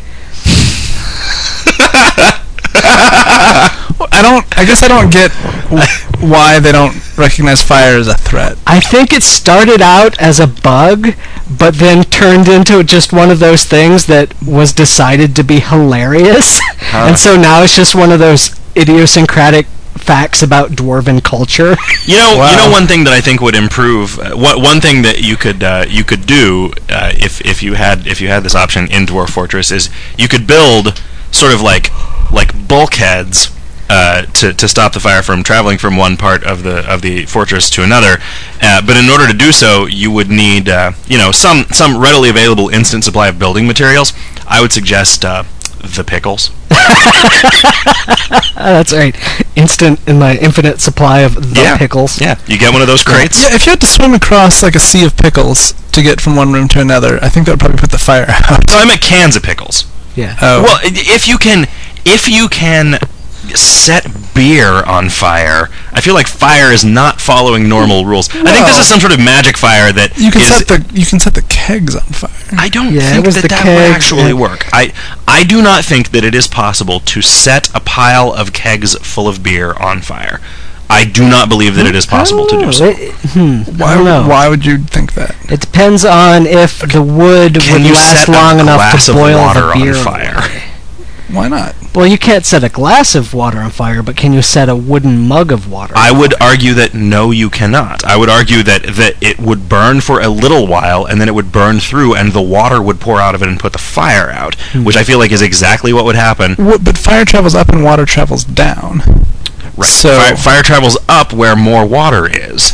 I don't. I guess I don't get w- why they don't recognize fire as a threat. I think it started out as a bug, but then turned into just one of those things that was decided to be hilarious. And so now it's just one of those idiosyncratic facts about dwarven culture. You know, Wow. you know, one thing that I think would improve. Uh, what one thing that you could uh, you could do uh, if if you had if you had this option in Dwarf Fortress is you could build sort of like like bulkheads uh, to to stop the fire from traveling from one part of the of the fortress to another. Uh, but in order to do so, you would need uh, you know some some readily available instant supply of building materials. I would suggest uh, the pickles. That's right. Instant in my infinite supply of the Yeah. pickles. Yeah, you get one of those crates. Yeah, if you had to swim across like a sea of pickles to get from one room to another, I think that would probably put the fire out. No, I meant cans of pickles. Yeah. Oh. Well, i- if you can, if you can set beer on fire, I feel like fire is not following normal rules. I think this Well, is some sort of magic fire that you can is- set the you can set the kegs on fire. I don't Yeah, it think was that the that kegs would actually and- work. I I do not think that it is possible to set a pile of kegs full of beer on fire. I do not believe that it is possible to do so. It, hmm, Why I don't know. why would you think that? It depends on if the wood Can would you last set a long enough glass to of boil water the on beer fire? away. Why not? Well, you can't set a glass of water on fire, but can you set a wooden mug of water? I would argue that no, you cannot. I would argue that, that it would burn for a little while, and then it would burn through, and the water would pour out of it and put the fire out, Hmm. which I feel like is exactly what would happen. What, but fire travels up and water travels down. Right. So- fire, fire travels up where more water is.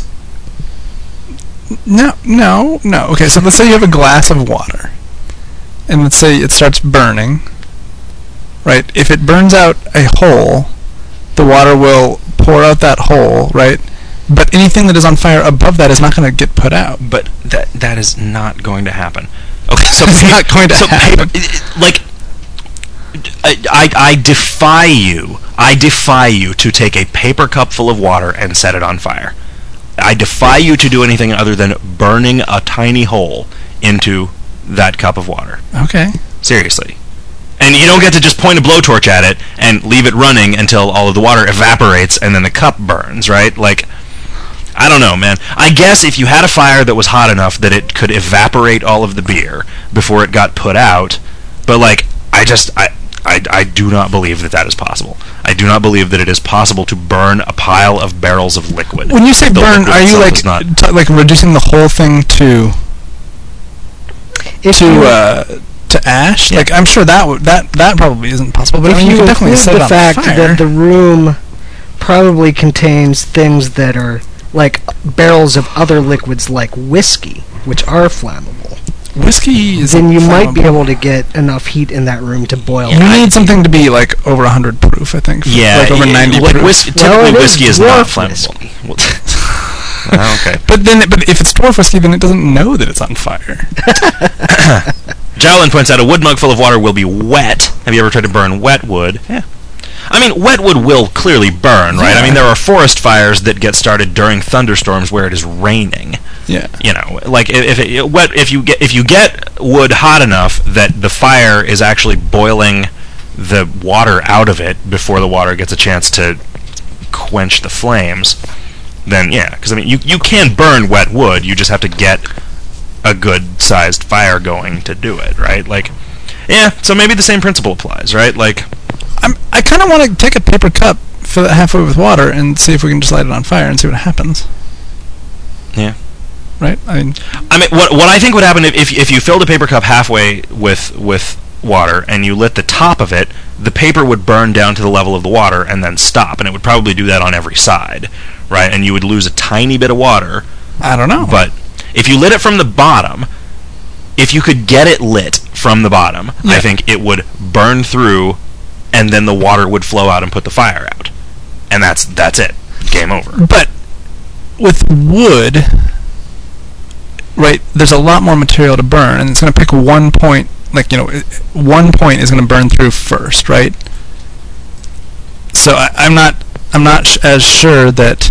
No, no, no. Okay, so let's say you have a glass of water, and let's say it starts burning. Right? If it burns out a hole, the water will pour out that hole, right? But anything that is on fire above that is not going to get put out. But that that is not going to happen. Okay, so It's pa- not going to so happen. Paper, like, I, I I defy you. I defy you to take a paper cup full of water and set it on fire. I defy you to do anything other than burning a tiny hole into that cup of water. Okay. Seriously. And you don't get to just point a blowtorch at it and leave it running until all of the water evaporates and then the cup burns, right? Like, I don't know, man. I guess if you had a fire that was hot enough that it could evaporate all of the beer before it got put out, but, like, I just, I, I, I do not believe that that is possible. I do not believe that it is possible to burn a pile of barrels of liquid. When you say The burn, liquid are you itself like is not- t- like reducing the whole thing to if to you, uh, to ash? Yeah. Like I'm sure that would that that probably isn't possible. But if I mean, you, you can definitely include set it the on fact fire. that the room probably contains things that are like barrels of other liquids like whiskey, which are flammable, Whiskey is then you might be flammable. able to get enough heat in that room to boil You it. need something to be like over one hundred proof, I think. Yeah, like over y- ninety like proof. whis- Well, typically it is whiskey is not dwarf flammable. Well, okay. But then, but if it's dwarf whiskey, then it doesn't know that it's on fire. Jowlin points out a wood mug full of water will be wet. Have you ever tried to burn wet wood? Yeah. I mean, wet wood will clearly burn, right? I mean, Yeah. there are forest fires that get started during thunderstorms where it is raining. Yeah. You know, like if if, it, wet, if you get if you get wood hot enough that the fire is actually boiling the water out of it before the water gets a chance to quench the flames, then yeah, because I mean, you you can burn wet wood. You just have to get a good-sized fire going to do it, right? Like, yeah. So maybe the same principle applies, right? Like, I'm, I kind of want to take a paper cup, fill it halfway with water, and see if we can just light it on fire and see what happens. yeah. Right? I mean, I mean, what what I think would happen if if, if you filled a paper cup halfway with with water and you lit the top of it, the paper would burn down to the level of the water and then stop, and it would probably do that on every side, right? And you would lose a tiny bit of water, I don't know. but if you lit it from the bottom, if you could get it lit from the bottom, I Yeah. think it would burn through, and then the water would flow out and put the fire out, and that's that's it. Game over. But with wood, right, there's a lot more material to burn, and it's going to pick one point, like, you know, i- one point is going to burn through first, right? So I, I'm not, I'm not sh- as sure that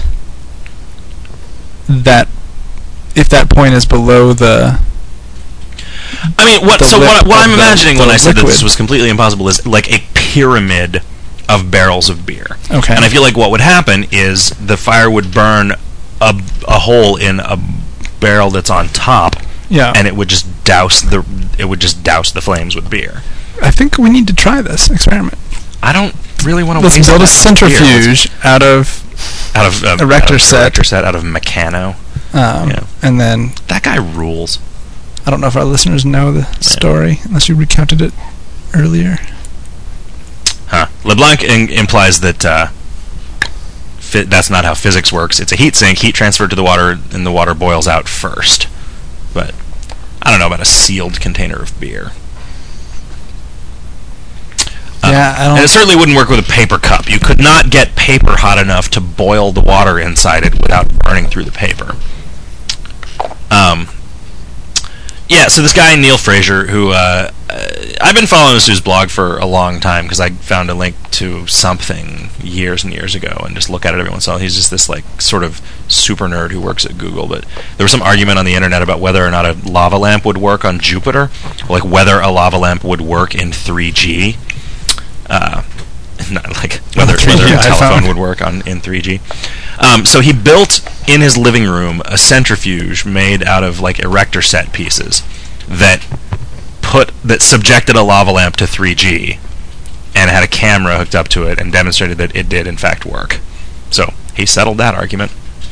that if that point is below the I mean, what? the So lip what, what of I'm the- imagining when the I said that this liquid. was completely impossible is like a pyramid of barrels of beer. Okay. And I feel like what would happen is the fire would burn a, a hole in a barrel that's on top, yeah. and it would just douse the it would just douse the flames with beer. I think we need to try this experiment. I don't really want to Let's waste build a that much beer. centrifuge out of Let's- out of uh, Erector out of set. Erector set out of Meccano. um, Yeah. and then That guy rules. I don't know if our listeners know the story unless you recounted it earlier. Huh. LeBlanc in- implies that uh, fi- that's not how physics works. It's a heat sink, heat transferred to the water, and the water boils out first. But I don't know about a sealed container of beer. Uh, Yeah, I don't- And it certainly wouldn't work with a paper cup. You could not get paper hot enough to boil the water inside it without burning through the paper. Um, yeah, so this guy, Neil Fraser, who uh, uh, I've been following this dude's blog for a long time because I found a link to something years and years ago and just look at it every once in a while. He's just this like sort of super nerd who works at Google. But there was some argument on the internet about whether or not a lava lamp would work on Jupiter, like whether a lava lamp would work in three G. Uh, not like whether, whether a telephone would work on in three G. Um, so he built in his living room a centrifuge made out of like erector set pieces that put that subjected a lava lamp to three G and had a camera hooked up to it and demonstrated that it did in fact work. So he settled that argument.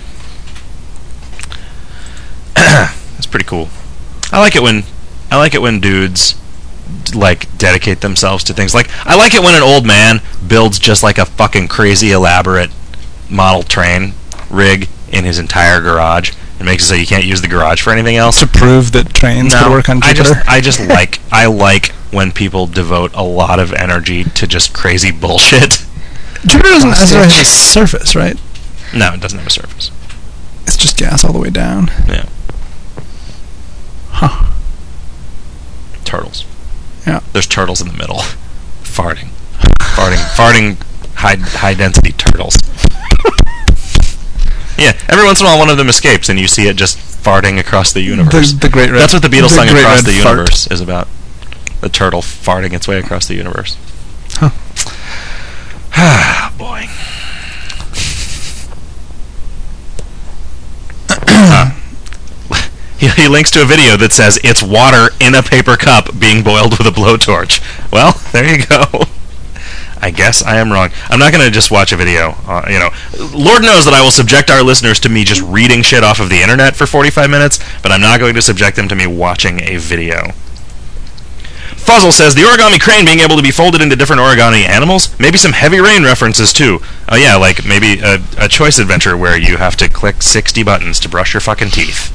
That's pretty cool. I like it when I like it when dudes like dedicate themselves to things. Like I like it when an old man builds just like a fucking crazy elaborate model train rig in his entire garage and makes it so you can't use the garage for anything else. To prove that trains No, could work on I Jupiter. just I just like I like when people devote a lot of energy to just crazy bullshit. Jupiter doesn't necessarily have a Hostage. surface, right? No, it doesn't have a surface. It's just gas all the way down. Yeah. Huh. Turtles. Yeah. There's turtles in the middle. Farting. Farting. Farting high high density turtles. Yeah, every once in a while one of them escapes and you see it just farting across the universe. The, the great red. That's what the Beatles the song great Across red the fart. Universe is about. The turtle farting its way across the universe. Huh. Ah, boy. Uh, he, he links to a video that says it's water in a paper cup being boiled with a blowtorch. Well, there you go. I guess I am wrong. I'm not going to just watch a video. Uh, you know, Lord knows that I will subject our listeners to me just reading shit off of the internet for forty-five minutes, but I'm not going to subject them to me watching a video. Fuzzle says, the origami crane being able to be folded into different origami animals? Maybe some Heavy Rain references, too. Oh, yeah, like maybe a, a choice adventure where you have to click sixty buttons to brush your fucking teeth.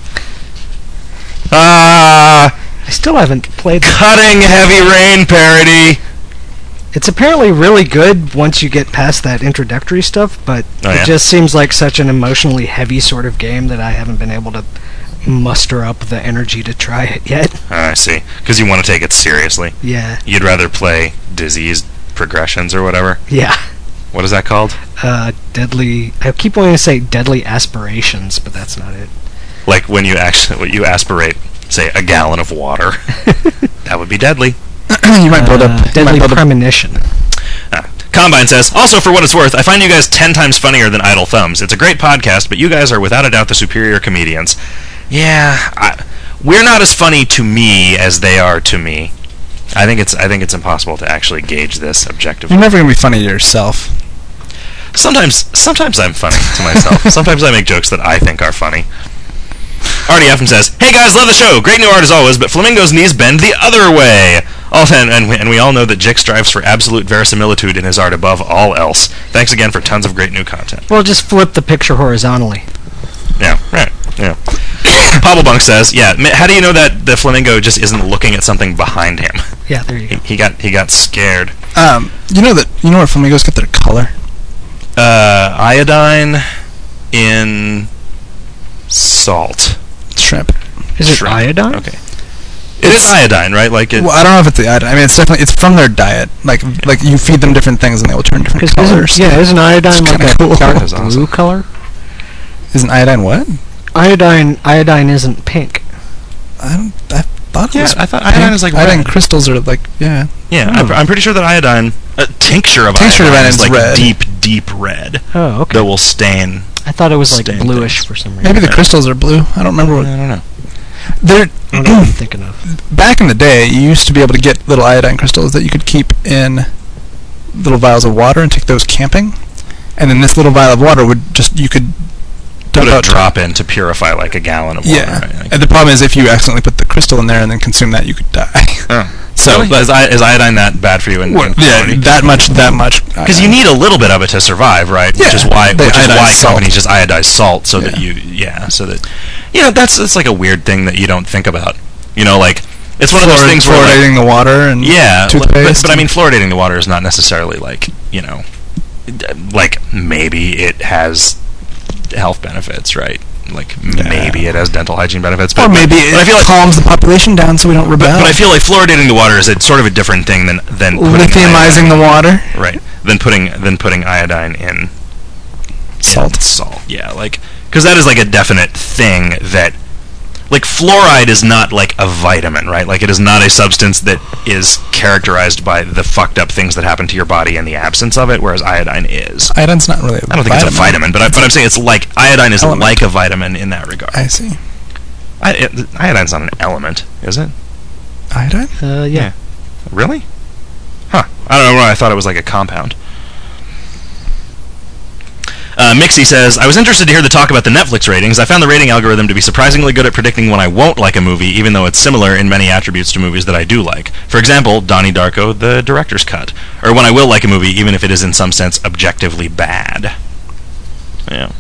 Ah, I still haven't played the cutting Heavy Rain parody. It's apparently really good once you get past that introductory stuff, but Oh, yeah? it just seems like such an emotionally heavy sort of game that I haven't been able to muster up the energy to try it yet. Ah, I see. Because you want to take it seriously. Yeah. You'd rather play disease progressions or whatever. Yeah. What is that called? Uh, deadly... I keep wanting to say deadly aspirations, but that's not it. Like when you actually when you aspirate, say, a gallon of water. That would be deadly. You might build Uh, up. you deadly might build up premonition. Ah. Combine says, also for what it's worth, I find you guys ten times funnier than Idle Thumbs. It's a great podcast, but you guys are without a doubt the superior comedians. Yeah, I, we're not as funny to me as they are to me. I think it's I think it's impossible to actually gauge this objectively. You're never gonna be funny to yourself. Sometimes, sometimes I'm funny to myself. Sometimes I make jokes that I think are funny. Artie Effin says, hey guys, love the show. Great new art as always, but Flamingo's knees bend the other way. All, and, and, we, and we all know that Jick strives for absolute verisimilitude in his art above all else. Thanks again for tons of great new content. Well, just flip the picture horizontally. Yeah, right. Yeah. Pobblebunk says, yeah, ma- how do you know that the Flamingo just isn't looking at something behind him? Yeah, there you He, go. he got he got scared. Um, you know that you know where flamingos get their color? Uh, iodine in salt. Shrimp. Is it Shrimp. iodine? Okay. It is iodine, right? Like it. Well, I don't know if it's the iodine. I mean, it's definitely it's from their diet. Like like you feed them different things and they will turn different 'Cause colors. isn't, yeah, isn't iodine It's like kinda a cool. dark That is blue awesome. color? Isn't iodine what? Iodine iodine isn't pink. I don't. I thought it Yeah, was. I thought pink. iodine is like iodine red. crystals are like yeah. Yeah, I'm, Hmm. I'm pretty sure that iodine, uh, tincture of Tincture of iodine iodine is is like red. deep, deep red Oh, okay. that will stain. I thought it was like Stain bluish things. for some reason. Maybe the crystals are blue. I don't remember I what. don't know. They're I don't know what I'm thinking of. back in the day. You used to be able to get little iodine crystals that you could keep in little vials of water and take those camping. And then this little vial of water would just you could Put dump a out drop in to purify like a gallon of water. Yeah, Right? Like- and the problem is if you accidentally put the crystal in there and then consume that, you could die. Oh. So Really? is, i- is iodine that bad for you in, in yeah, quantity? that much, that much. Because you need a little bit of it to survive, right? Which Yeah, is why, they which is iodize why salt. companies just iodize salt, so that Yeah. you, yeah, so that, you know, that's that's like a weird thing that you don't think about. You know, like It's one of those Fluorid- things where, like, fluoridating the water and yeah, l- toothpaste. but, but I mean, fluoridating the water is not necessarily like, you know, d- like maybe it has health benefits, right? Like Yeah. maybe it has dental hygiene benefits, but or maybe but, it but I feel like, calms the population down so we don't but, rebel. but I feel like fluoridating the water is a sort of a different thing than than putting lithiumizing the water. iodine- right? Than putting than putting iodine in Salt. in salt, yeah, like because that is like a definite thing that. Like, fluoride is not, like, a vitamin, right? Like, it is not a substance that is characterized by the fucked up things that happen to your body in the absence of it, whereas iodine is. Iodine's not really a I don't think it's a vitamin, but, I, but I'm saying it's like, iodine is Element. like a vitamin in that regard. I see. I, it, iodine's not an element, is it? Iodine? Uh, yeah. Really? Huh. I don't know why I thought it was like a compound. Uh, Mixie says, I was interested to hear the talk about the Netflix ratings. I found the rating algorithm to be surprisingly good at predicting when I won't like a movie, even though it's similar in many attributes to movies that I do like. For example, Donnie Darko, the director's cut. Or when I will like a movie, even if it is in some sense objectively bad. Yeah.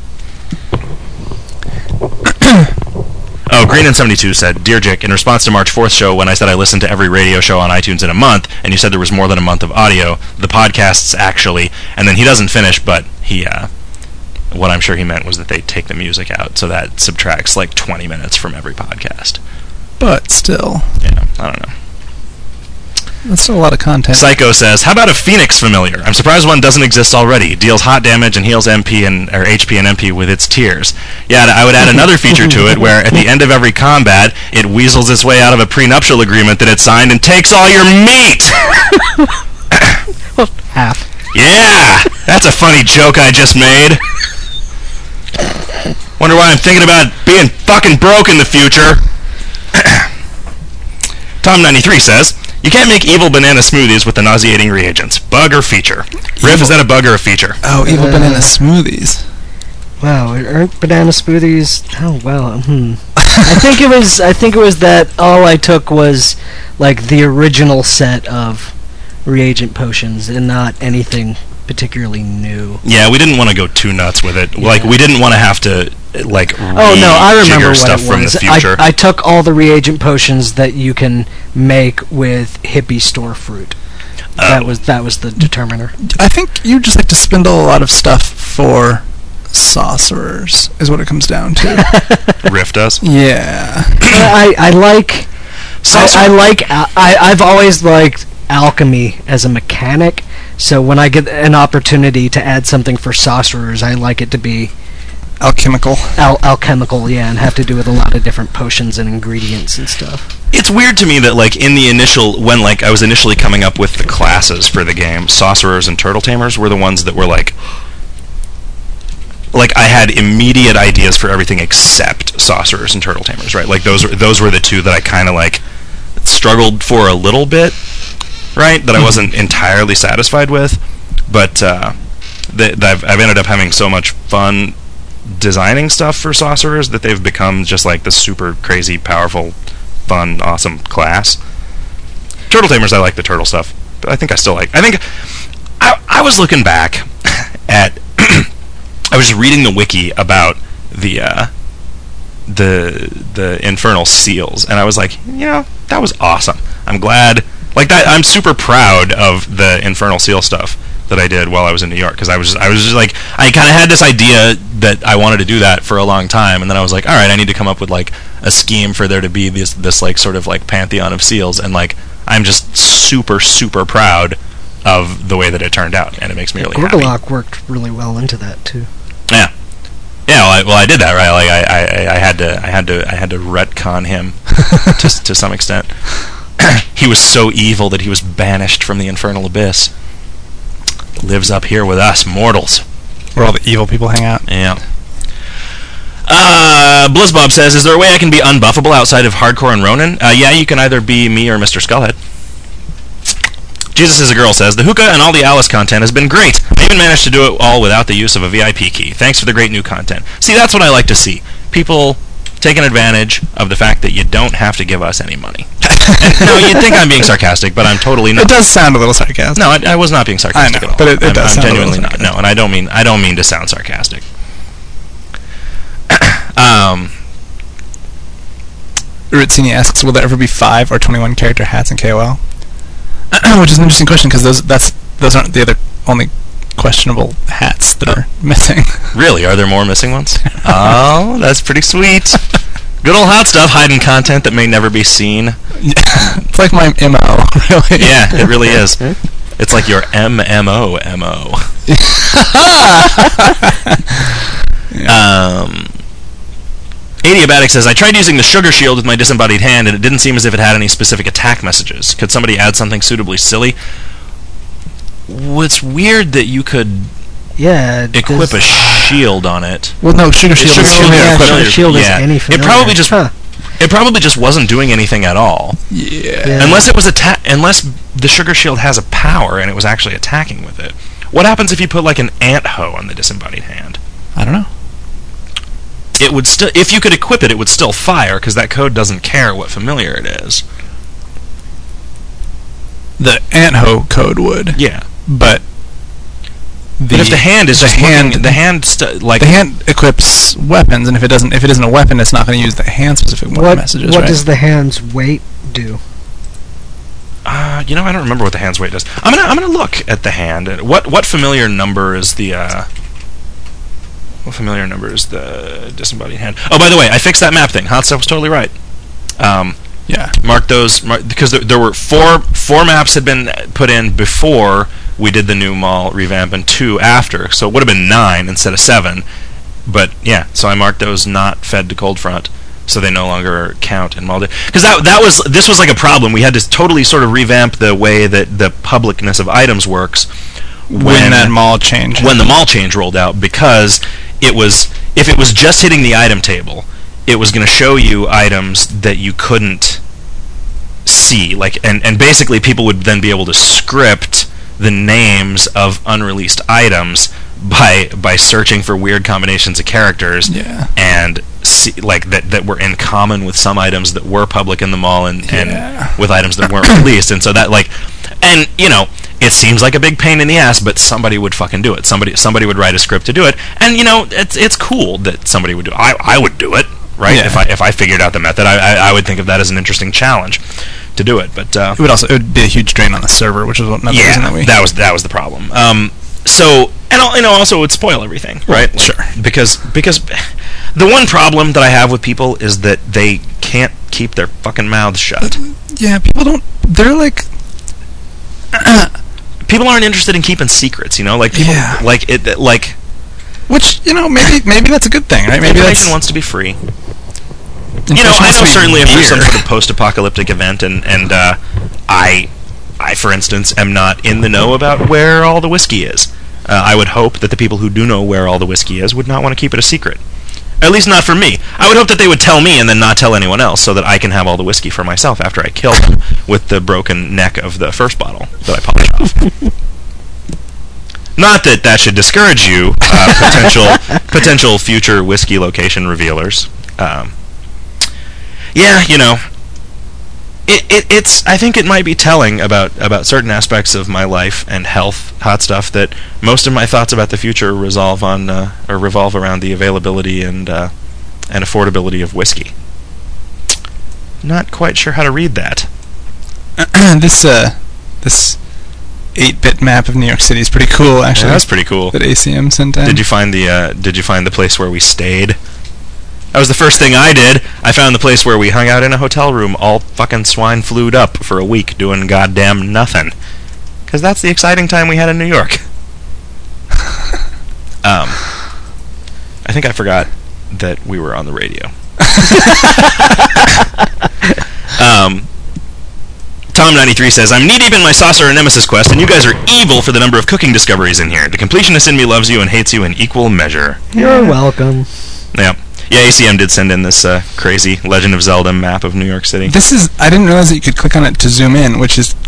Oh, Green and seventy-two said, Dear Jick, in response to March fourth show, when I said I listened to every radio show on iTunes in a month, and you said there was more than a month of audio, the podcasts actually, and then he doesn't finish, but he, uh, what I'm sure he meant was that they take the music out, so that subtracts like twenty minutes from every podcast. But still, Yeah, I don't know. that's still a lot of content. Psycho says, how about a Phoenix familiar? I'm surprised one doesn't exist already. Deals hot damage and heals M P and or H P and M P with its tears. Yeah, I would add another feature to it where at the end of every combat, it weasels its way out of a prenuptial agreement that it signed and takes all your meat! Well, half. Yeah! That's a funny joke I just made. Wonder why I'm thinking about being fucking broke in the future. Tom ninety-three says, you can't make evil banana smoothies with the nauseating reagents. Bug or feature? Riff, is that a bug or a feature? Oh, evil Uh, banana smoothies. Wow, aren't banana smoothies? Oh well, hmm. I think it was. I think it was that all I took was like the original set of reagent potions and not anything particularly new. Yeah, we didn't want to go too nuts with it. Like, we didn't want to have to, like, Oh no, I remember rejigger what stuff it from was. the future. I, I took all the reagent potions that you can make with hippie store fruit. That Oh. was that was the determiner. I think you just like to spindle a lot of stuff for sorcerers, is what it comes down to. Riff does. Yeah. I, I like Saucer- I, I like al- I I've always liked alchemy as a mechanic. So when I get an opportunity to add something for sorcerers, I like it to be Alchemical. al- alchemical, yeah, and have to do with a lot of different potions and ingredients and stuff. It's weird to me that, like, in the initial, when, like, I was initially coming up with the classes for the game, Sorcerers and Turtle Tamers were the ones that were, like, like, I had immediate ideas for everything except Sorcerers and Turtle Tamers, right? Like, those were, those were the two that I kind of, like, struggled for a little bit, right? That I wasn't entirely satisfied with, but, uh, that I've, I've ended up having so much fun designing stuff for Sorcerers that they've become just, like, the super crazy, powerful, fun, awesome class. Turtle Tamers, I like the turtle stuff, but I think I still like. I think I I was looking back at I was just reading the wiki about the uh, the the infernal seals, and I was like, you know, that was awesome. I'm glad, like that. I'm super proud of the infernal seal stuff that I did while I was in New York, because I was just, I was just like, I kind of had this idea that I wanted to do that for a long time, and then I was like, all right, I need to come up with like a scheme for there to be this this like sort of like pantheon of seals, and like I'm just super super proud of the way that it turned out, and it makes me really happy. Gorgalock worked really well into that too. Yeah, yeah. Well, I, well, I did that right. Like I, I, I had to, I had to, I had to retcon him to to some extent. He was so evil that he was banished from the infernal abyss. Lives up here with us mortals. Where all the evil people hang out. Yeah. Uh, Blizzbob says, is there a way I can be unbuffable outside of Hardcore and Ronin? Uh, yeah, you can either be me or Mister Skullhead. Jesus is a Girl says, the hookah and all the Alice content has been great. I even managed to do it all without the use of a V I P key. Thanks for the great new content. See, that's what I like to see. People taking advantage of the fact that you don't have to give us any money. No, you'd think I'm being sarcastic, but I'm totally not. It does sound a little sarcastic. No, I, I was not being sarcastic I know, at all. but it- it I'm, does I'm sound a genuinely little not. No, and I don't mean I don't mean to sound sarcastic. um, Uritzini asks, will there ever be five or twenty-one character hats in K O L? Which is an interesting question because those that's those aren't the other only questionable hats that are missing. Really? Are there more missing ones? Oh, that's pretty sweet. Good old hot stuff, hiding content that may never be seen. It's like my M O, really. Yeah, it really is. It's like your M M O M O. Yeah. Um, Adiabatic says, I tried using the Sugar Shield with my disembodied hand, and it didn't seem as if it had any specific attack messages. Could somebody add something suitably silly? Well, it's weird that you could Yeah. equip does- a shield on it. Well, no, Sugar Shield Sugar is Shield, familiar yeah, equipment. Sugar Shield is Yeah. any It familiar. probably just Huh. it probably just wasn't doing anything at all. Yeah. Yeah. Unless it was atta- unless the Sugar Shield has a power and it was actually attacking with it. What happens if you put like an ant hoe on the disembodied hand? I don't know. It would still, if you could equip it, it would still fire because that code doesn't care what familiar it is. The Ant-Ho code would, Yeah, but the but if the hand is the just hand looking, the hand st- like the hand equips weapons, and if it doesn't, if it isn't a weapon, it's not going to use the hand specific What, messages. what right? does the hand's weight do? Uh, you know, I don't remember what the hand's weight does. I'm gonna I'm gonna look at the hand. What what familiar number is the uh, what familiar number is the disembodied hand? Oh, by the way, I fixed that map thing. Hot Stuff was totally right. Um, Yeah. mark those mark, because there, there were four four maps had been put in before we did the new mall revamp, and two after, so it would have been nine instead of seven. But yeah, so I marked those not fed to Coldfront, so they no longer count in mall. Because that that was this was like a problem. We had to totally sort of revamp the way that the publicness of items works When, when that mall change. when the mall change rolled out, because it was if it was just hitting the item table, it was going to show you items that you couldn't see, like and and basically people would then be able to script the names of unreleased items by by searching for weird combinations of characters Yeah. and see, like that that were in common with some items that were public in the mall and, Yeah. and with items that weren't released, and so that like and you know it seems like a big pain in the ass, but somebody would fucking do it. Somebody somebody would write a script to do it, and you know it's it's cool that somebody would do it. I I would do it, right? Yeah. If I if I figured out the method, I, I I would think of that as an interesting challenge to do it. But uh, It would also it would be a huge drain on the server, which is what another reason yeah, that we. that was that was the problem. Um, so and al- you know also it would spoil everything, right? Like, sure. Because because the one problem that I have with people is that they can't keep their fucking mouths shut. Yeah, people don't. They're like. People aren't interested in keeping secrets, you know. Like people Yeah. like it like Which you know maybe maybe that's a good thing, right? Maybe information that's. wants to be free. information You know, I wants know to be certainly if there's some beer. sort of post-apocalyptic event, and and uh, I, I for instance, am not in the know about where all the whiskey is. Uh, I would hope that the people who do know where all the whiskey is would not want to keep it a secret. At least not from me. I would hope that they would tell me and then not tell anyone else, so that I can have all the whiskey for myself after I kill them with the broken neck of the first bottle that I polish off. Not that that should discourage you, uh, potential potential future whiskey location revealers. Um, yeah, you know, it, it it's. I think it might be telling about about certain aspects of my life and health, hot stuff, that most of my thoughts about the future resolve on uh, or revolve around the availability and uh, and affordability of whiskey. Not quite sure how to read that. this uh this eight-bit map of New York City is pretty cool, actually. Yeah, that's pretty cool. That A C M sent in. Did you find the uh, Did you find the place where we stayed? That was the first thing I did. I found the place where we hung out in a hotel room, all fucking swine flued up for a week, doing goddamn nothing. Because that's the exciting time we had in New York. um, I think I forgot that we were on the radio. um. Tom ninety-three says, I'm knee-deep in my Saucer and Nemesis quest, and you guys are evil for the number of cooking discoveries in here. The completionist in me loves you and hates you in equal measure. You're welcome. Yeah. Yeah, A C M did send in this uh, crazy Legend of Zelda map of New York City. This is. I didn't realize that you could click on it to zoom in, which is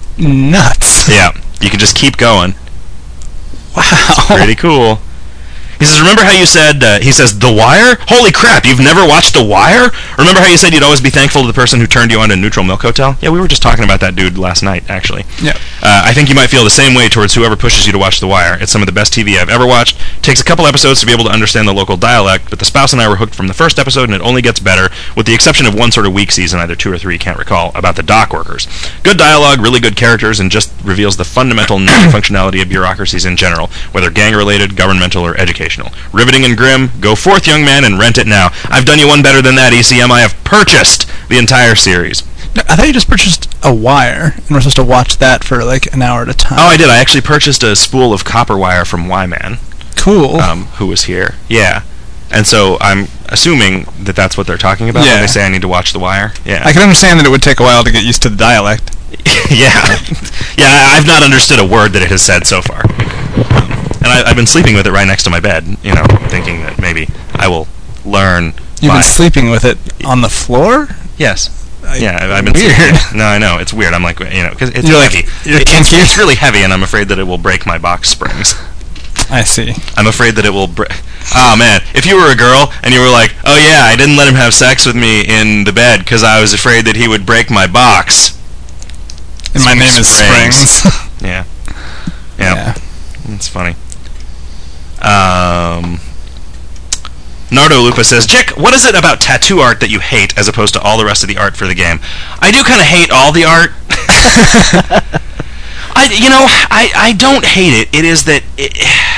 nuts. Yeah, you can just keep going. Wow. Pretty cool. He says, remember how you said, uh, he says, The Wire? Holy crap, you've never watched The Wire? Remember how you said you'd always be thankful to the person who turned you on to Neutral Milk Hotel? Yeah, we were just talking about that dude last night, actually. Yeah. Uh, I think you might feel the same way towards whoever pushes you to watch The Wire. It's some of the best T V I've ever watched. Takes a couple episodes to be able to understand the local dialect, but the spouse and I were hooked from the first episode, and it only gets better, with the exception of one sort of weak season, either two or three, can't recall, about the dock workers. Good dialogue, really good characters, and just reveals the fundamental non-functionality of bureaucracies in general, whether gang-related, governmental, or educational. Riveting and grim. Go forth, young man, and rent it now. I've done you one better than that, E C M. I have purchased the entire series. I thought you just purchased a wire, and we're supposed to watch that for like an hour at a time. Oh, I did. I actually purchased a spool of copper wire from Y-Man. Cool. Um, who was here. Yeah. And so I'm assuming that that's what they're talking about Yeah. when they say I need to watch The Wire. Yeah. I can understand that it would take a while to get used to the dialect. yeah. Yeah, I- I've not understood a word that it has said so far. Um, and I, I've been sleeping with it right next to my bed, you know, thinking that maybe I will learn. You've by- been sleeping with it on the floor? Yes. I- Yeah, I- I've been Weird. sleeping. No, I know it's weird. I'm like, you know, because it's You're like- heavy. you're It- it's, kinky. it's really heavy, and I'm afraid that it will break my box springs. I see. I'm afraid that it will break. Oh man, if you were a girl and you were like, oh yeah, I didn't let him have sex with me in the bed because I was afraid that he would break my box. And my name is Springs. Springs. Yeah. Yeah. Yeah. It's funny. Um, Nardo Lupa says, Jick, what is it about tattoo art that you hate as opposed to all the rest of the art for the game? I do kind of hate all the art. I, you know, I, I don't hate it. It is that it,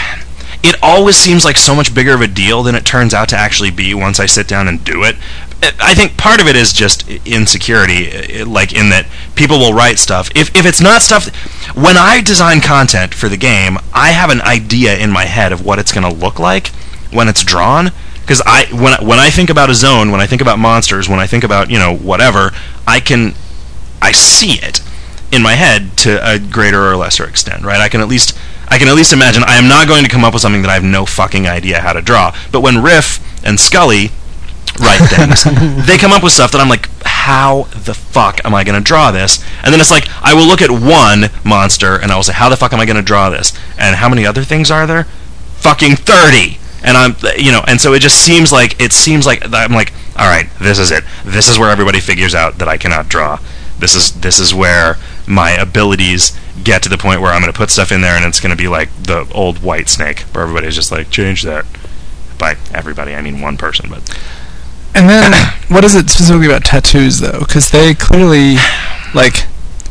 it always seems like so much bigger of a deal than it turns out to actually be once I sit down and do it. I think part of it is just insecurity, like in that people will write stuff. If if it's not stuff, when I design content for the game, I have an idea in my head of what it's going to look like when it's drawn. Because I when when I think about a zone, when I think about monsters, when I think about, you know, whatever, I can I see it in my head to a greater or lesser extent, right? I can at least I can at least imagine. I am not going to come up with something that I have no fucking idea how to draw. But when Riff and Scully write things, they come up with stuff that I'm like, how the fuck am I going to draw this? And then it's like, I will look at one monster and I will say, how the fuck am I going to draw this? And how many other things are there? Fucking thirty. And I'm, you know, and so it just seems like, it seems like, I'm like, all right, this is it. This is where everybody figures out that I cannot draw. This is, this is where my abilities get to the point where I'm going to put stuff in there and it's going to be like the old White Snake, where everybody's just like, change that. By everybody, I mean one person, but... And then, what is it specifically about tattoos, though? Because they clearly, like,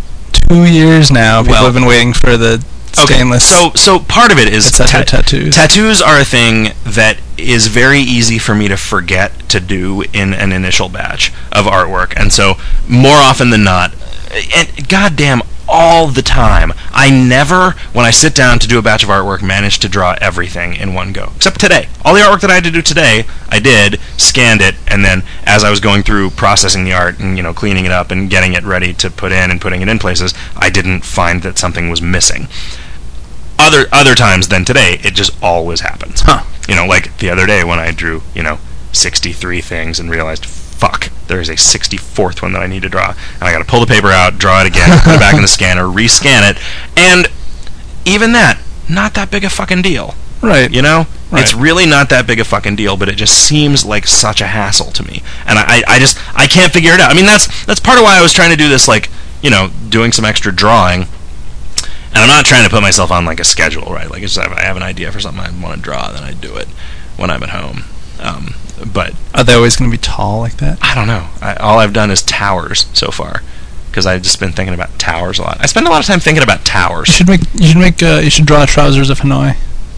two years now, people Well, have been waiting for the Okay, stainless. so so part of it is et cetera tattoos. Tattoos are a thing that is very easy for me to forget to do in an initial batch of artwork, and so more often than not, and goddamn all the time, I never, when I sit down to do a batch of artwork, manage to draw everything in one go. Except today. All the artwork that I had to do today, I did, scanned it, and then as I was going through processing the art and, you know, cleaning it up and getting it ready to put in and putting it in places, I didn't find that something was missing. Other other times than today, it just always happens. Huh. You know, like the other day when I drew, you know, sixty-three things and realized, fuck, there's a sixty-fourth one that I need to draw. And I gotta pull the paper out, draw it again, put it back in the scanner, rescan it, and even that, not that big a fucking deal. Right. You know? Right. It's really not that big a fucking deal, but it just seems like such a hassle to me. And I, I just, I can't figure it out. I mean, that's that's part of why I was trying to do this, like, you know, doing some extra drawing. And I'm not trying to put myself on, like, a schedule, right? Like, it's just, if I have an idea for something I want to draw, then I do it when I'm at home. Um, but Are they always going to be tall like that? I don't know. I, all I've done is towers so far, because I've just been thinking about towers a lot. I spend a lot of time thinking about You towers. should make. You should make. Uh, you should draw trousers of Hanoi.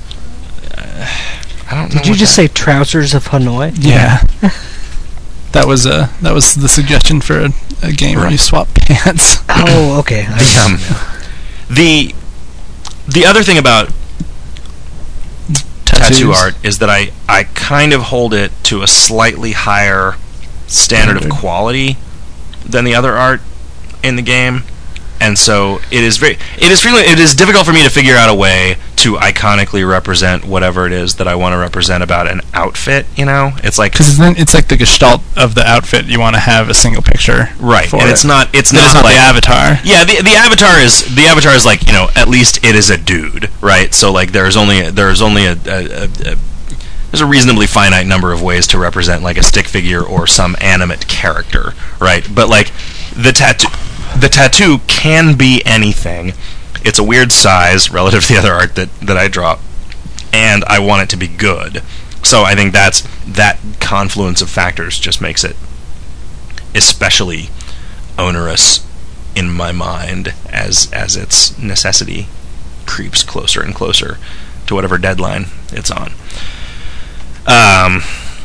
I don't know. Did you what just that- say Trousers of Hanoi? Yeah. that was uh that was the suggestion for a, a game where Right. you swap pants. Oh, okay. I The, um, the the other thing about tattoo Tattoos. art is that I, I kind of hold it to a slightly higher standard of Standard. quality than the other art in the game, and so it is very it is frequently, it is difficult for me to figure out a way to iconically represent whatever it is that I want to represent about an outfit. You know, it's like Because then it's like the gestalt of the outfit. You want to have a single picture. right, for and it. it's not it's Then not, it's not like the avatar. Yeah, the the avatar is the avatar is like, you know, at least it is a dude, right? So like there's only there's only a, a, a, a there's a reasonably finite number of ways to represent like a stick figure or some animate character, right? But like the tattoo, the tattoo can be anything. It's a weird size relative to the other art that, that I draw, and I want it to be good. So I think that's that confluence of factors just makes it especially onerous in my mind as as its necessity creeps closer and closer to whatever deadline it's on. Um,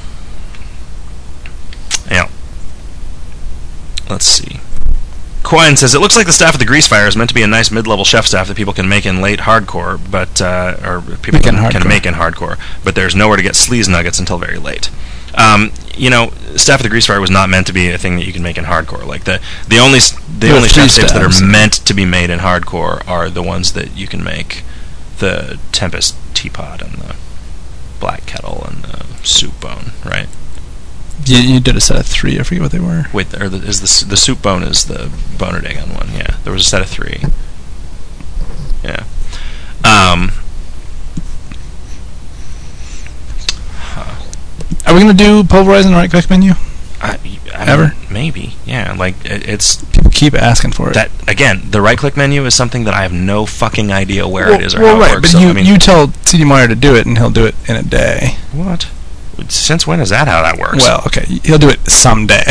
yeah. Let's see. Quine says, it looks like the staff of the Grease Fire is meant to be a nice mid-level chef staff that people can make in late hardcore, but uh, or people Make in can, can hardcore. make in hardcore, but there's nowhere to get sleaze nuggets until very late. Um, you know, Staff of the Grease Fire was not meant to be a thing that you can make in hardcore. Like the the only s- the There are only three chef stabs that stabs. are meant to be made in hardcore are the ones that you can make: the Tempest Teapot and the Black Kettle and the Soup Bone, right? You, you did a set of three. I forget what they were. Wait, or the, is the s- the Soup Bone is the Boner Dagon one? Yeah, there was a set of three. Yeah. Um. huh. Are we gonna do pulverize and right click menu? I, I Ever? mean, maybe. Yeah. Like it, it's People keep asking for it. that again. The right click menu is something that I have no fucking idea where well, it is or well, how right, it works. but so, you I mean, you tell C D Meyer to do it, and he'll do it in a day. what? Since when is that how that works? Well, okay, he'll do it someday.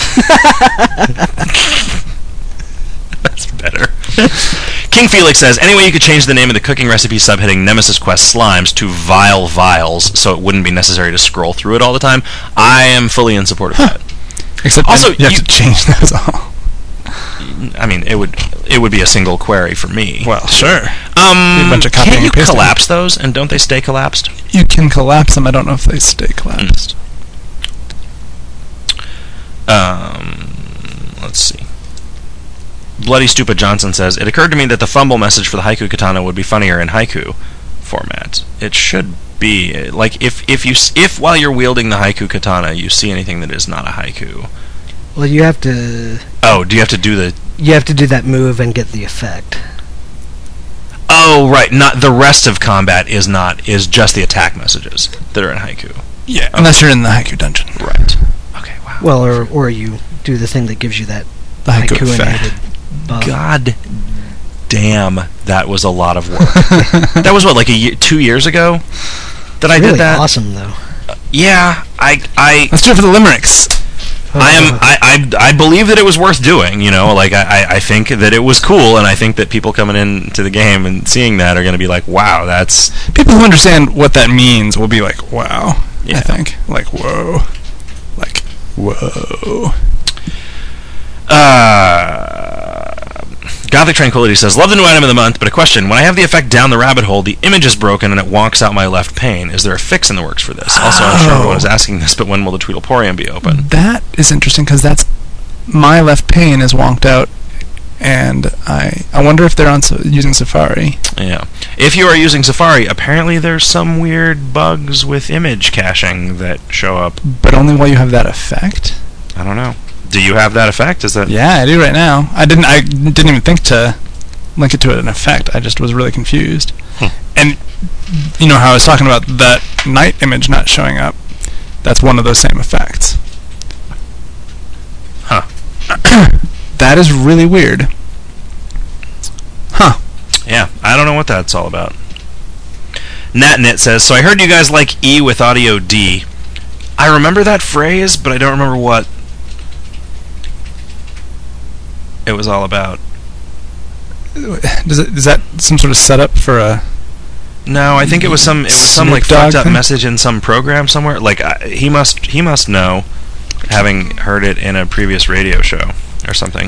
That's better. King Felix says, anyway, you could change the name of the cooking recipe subheading Nemesis Quest Slimes to Vile Vials, so it wouldn't be necessary to scroll through it all the time. I am fully in support of that. Except Also, then you have you- to change those all. I mean, it would it would be a single query for me. Well, sure. um, a bunch of copying can't you and pasting. collapse those, and don't they stay collapsed? You can collapse them. I don't know if they stay collapsed. Um, let's see. Bloody Stupid Johnson says, it occurred to me that the fumble message for the haiku katana would be funnier in haiku format. It should be. Like, if, if you s- if while you're wielding the haiku katana you see anything that is not a haiku. Well, you have to Oh, do you have to do the... you have to do that move and get the effect. Oh, right. Not the rest of combat is not, is just the attack messages that are in haiku. Yeah, unless you're in the haiku dungeon. Right. Okay, wow. Well, or or you do the thing that gives you that The haiku effect. haiku-inated buff. God damn, that was a lot of work. That was what, like a year, two years ago that I really did that? awesome though. Yeah, I, I, Let's do it for the limericks. I am, I, I, I believe that it was worth doing. You know, like I, I- I think that it was cool, and I think that people coming into the game and seeing that are going to be like, wow, that's People who understand what that means will be like, wow. Yeah. I think. Like, whoa. Like, whoa. Uh, Gothic Tranquility says, love the new item of the month, but a question. When I have the effect down the rabbit hole, the image is broken and it walks out my left pane. Is there a fix in the works for this? Also, I'm sure Oh. everyone is asking this, but when will the Tweedleporium be open? That is interesting because that's my left pane is wonked out, and I I wonder if they're on sa- using Safari. Yeah. If you are using Safari, apparently there's some weird bugs with image caching that show up. But only while you have that effect. I don't know. Do you have that effect? Is that... Yeah, I do right now. I didn't. I didn't even think to link it to an effect. I just was really confused. Hmm. And you know how I was talking about that night image not showing up? That's one of those same effects. Huh. That is really weird. Huh. Yeah, I don't know what that's all about. Natnit says, so I heard you guys like E with audio D. I remember that phrase, but I don't remember what it was all about. Does it, is that some sort of setup for a? No, I think it was some it was some Snoop like Dogg fucked up thing? message in some program somewhere. Like I, he must he must know, having heard it in a previous radio show or something.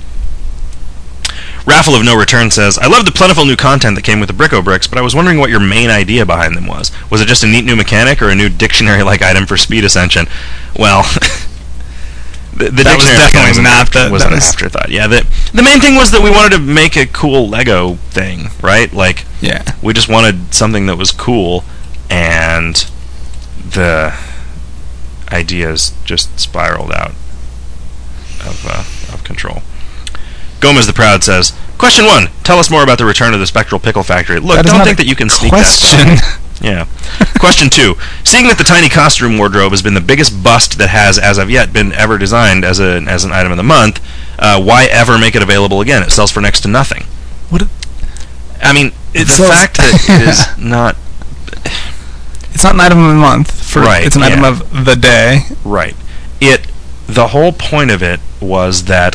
Raffle of No Return says, I love the plentiful new content that came with the Bricko Bricks, but I was wondering what your main idea behind them was. Was it just a neat new mechanic or a new dictionary-like item for speed ascension? Well, the, the That was dictionary definitely wasn't, not the- was that an was- afterthought. Yeah, the, the main thing was that we wanted to make a cool Lego thing, right? Like, Yeah. we just wanted something that was cool, and the ideas just spiraled out of uh, of control. Gomez the Proud says, question one, tell us more about the return of the Spectral Pickle Factory. Look, That is don't not think a that you can sneak question. that Yeah. Question two. Seeing that the tiny costume wardrobe has been the biggest bust that has, as of yet, been ever designed as a as an item of the month, uh, why ever make it available again? It sells for next to nothing. What? I mean, It the sells- fact that it is not... It's not an item of the month. For, Right, It's an item yeah. of the day. Right. It. The whole point of it was that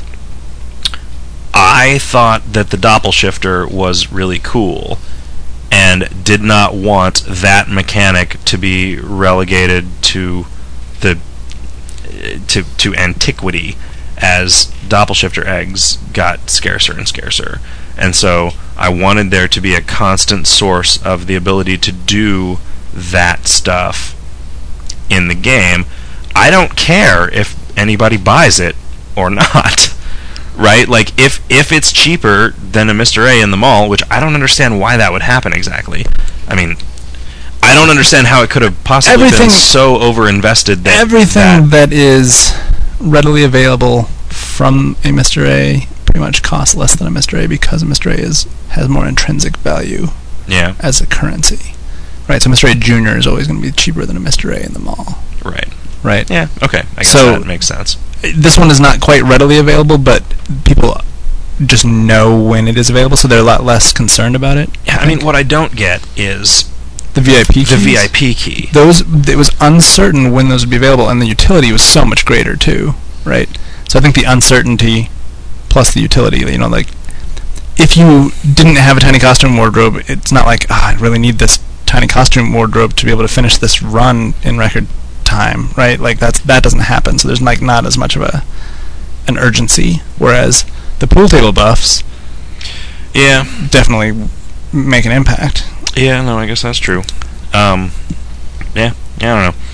I thought that the Doppelshifter was really cool, and did not want that mechanic to be relegated to the to to antiquity as Doppelshifter eggs got scarcer and scarcer. And so I wanted there to be a constant source of the ability to do that stuff in the game. I don't care if anybody buys it or not. Right? Like, if if it's cheaper than a Mister A in the mall, which I don't understand why that would happen exactly. I mean, I don't understand how it could have possibly Everything- been so overinvested that Everything that, that is readily available from a Mister A pretty much costs less than a Mister A because a Mister A is has more intrinsic value yeah, as a currency. Right, so Mister A Junior is always going to be cheaper than a Mister A in the mall. right. Right. Yeah, okay. I guess So- that makes sense. This one is not quite readily available, but people just know when it is available, so they're a lot less concerned about it. Yeah, I mean, what I don't get is The V I P the keys. V I P key. Those, it was uncertain when those would be available, and the utility was so much greater too, right? So I think the uncertainty plus the utility, you know, like if you didn't have a tiny costume wardrobe, it's not like, ah, I really need this tiny costume wardrobe to be able to finish this run in record time, right? Like that's that doesn't happen, so there's like not as much of a an urgency. Whereas the pool table buffs Yeah, definitely make an impact. yeah, no, I guess that's true. Um, yeah, yeah, I don't know.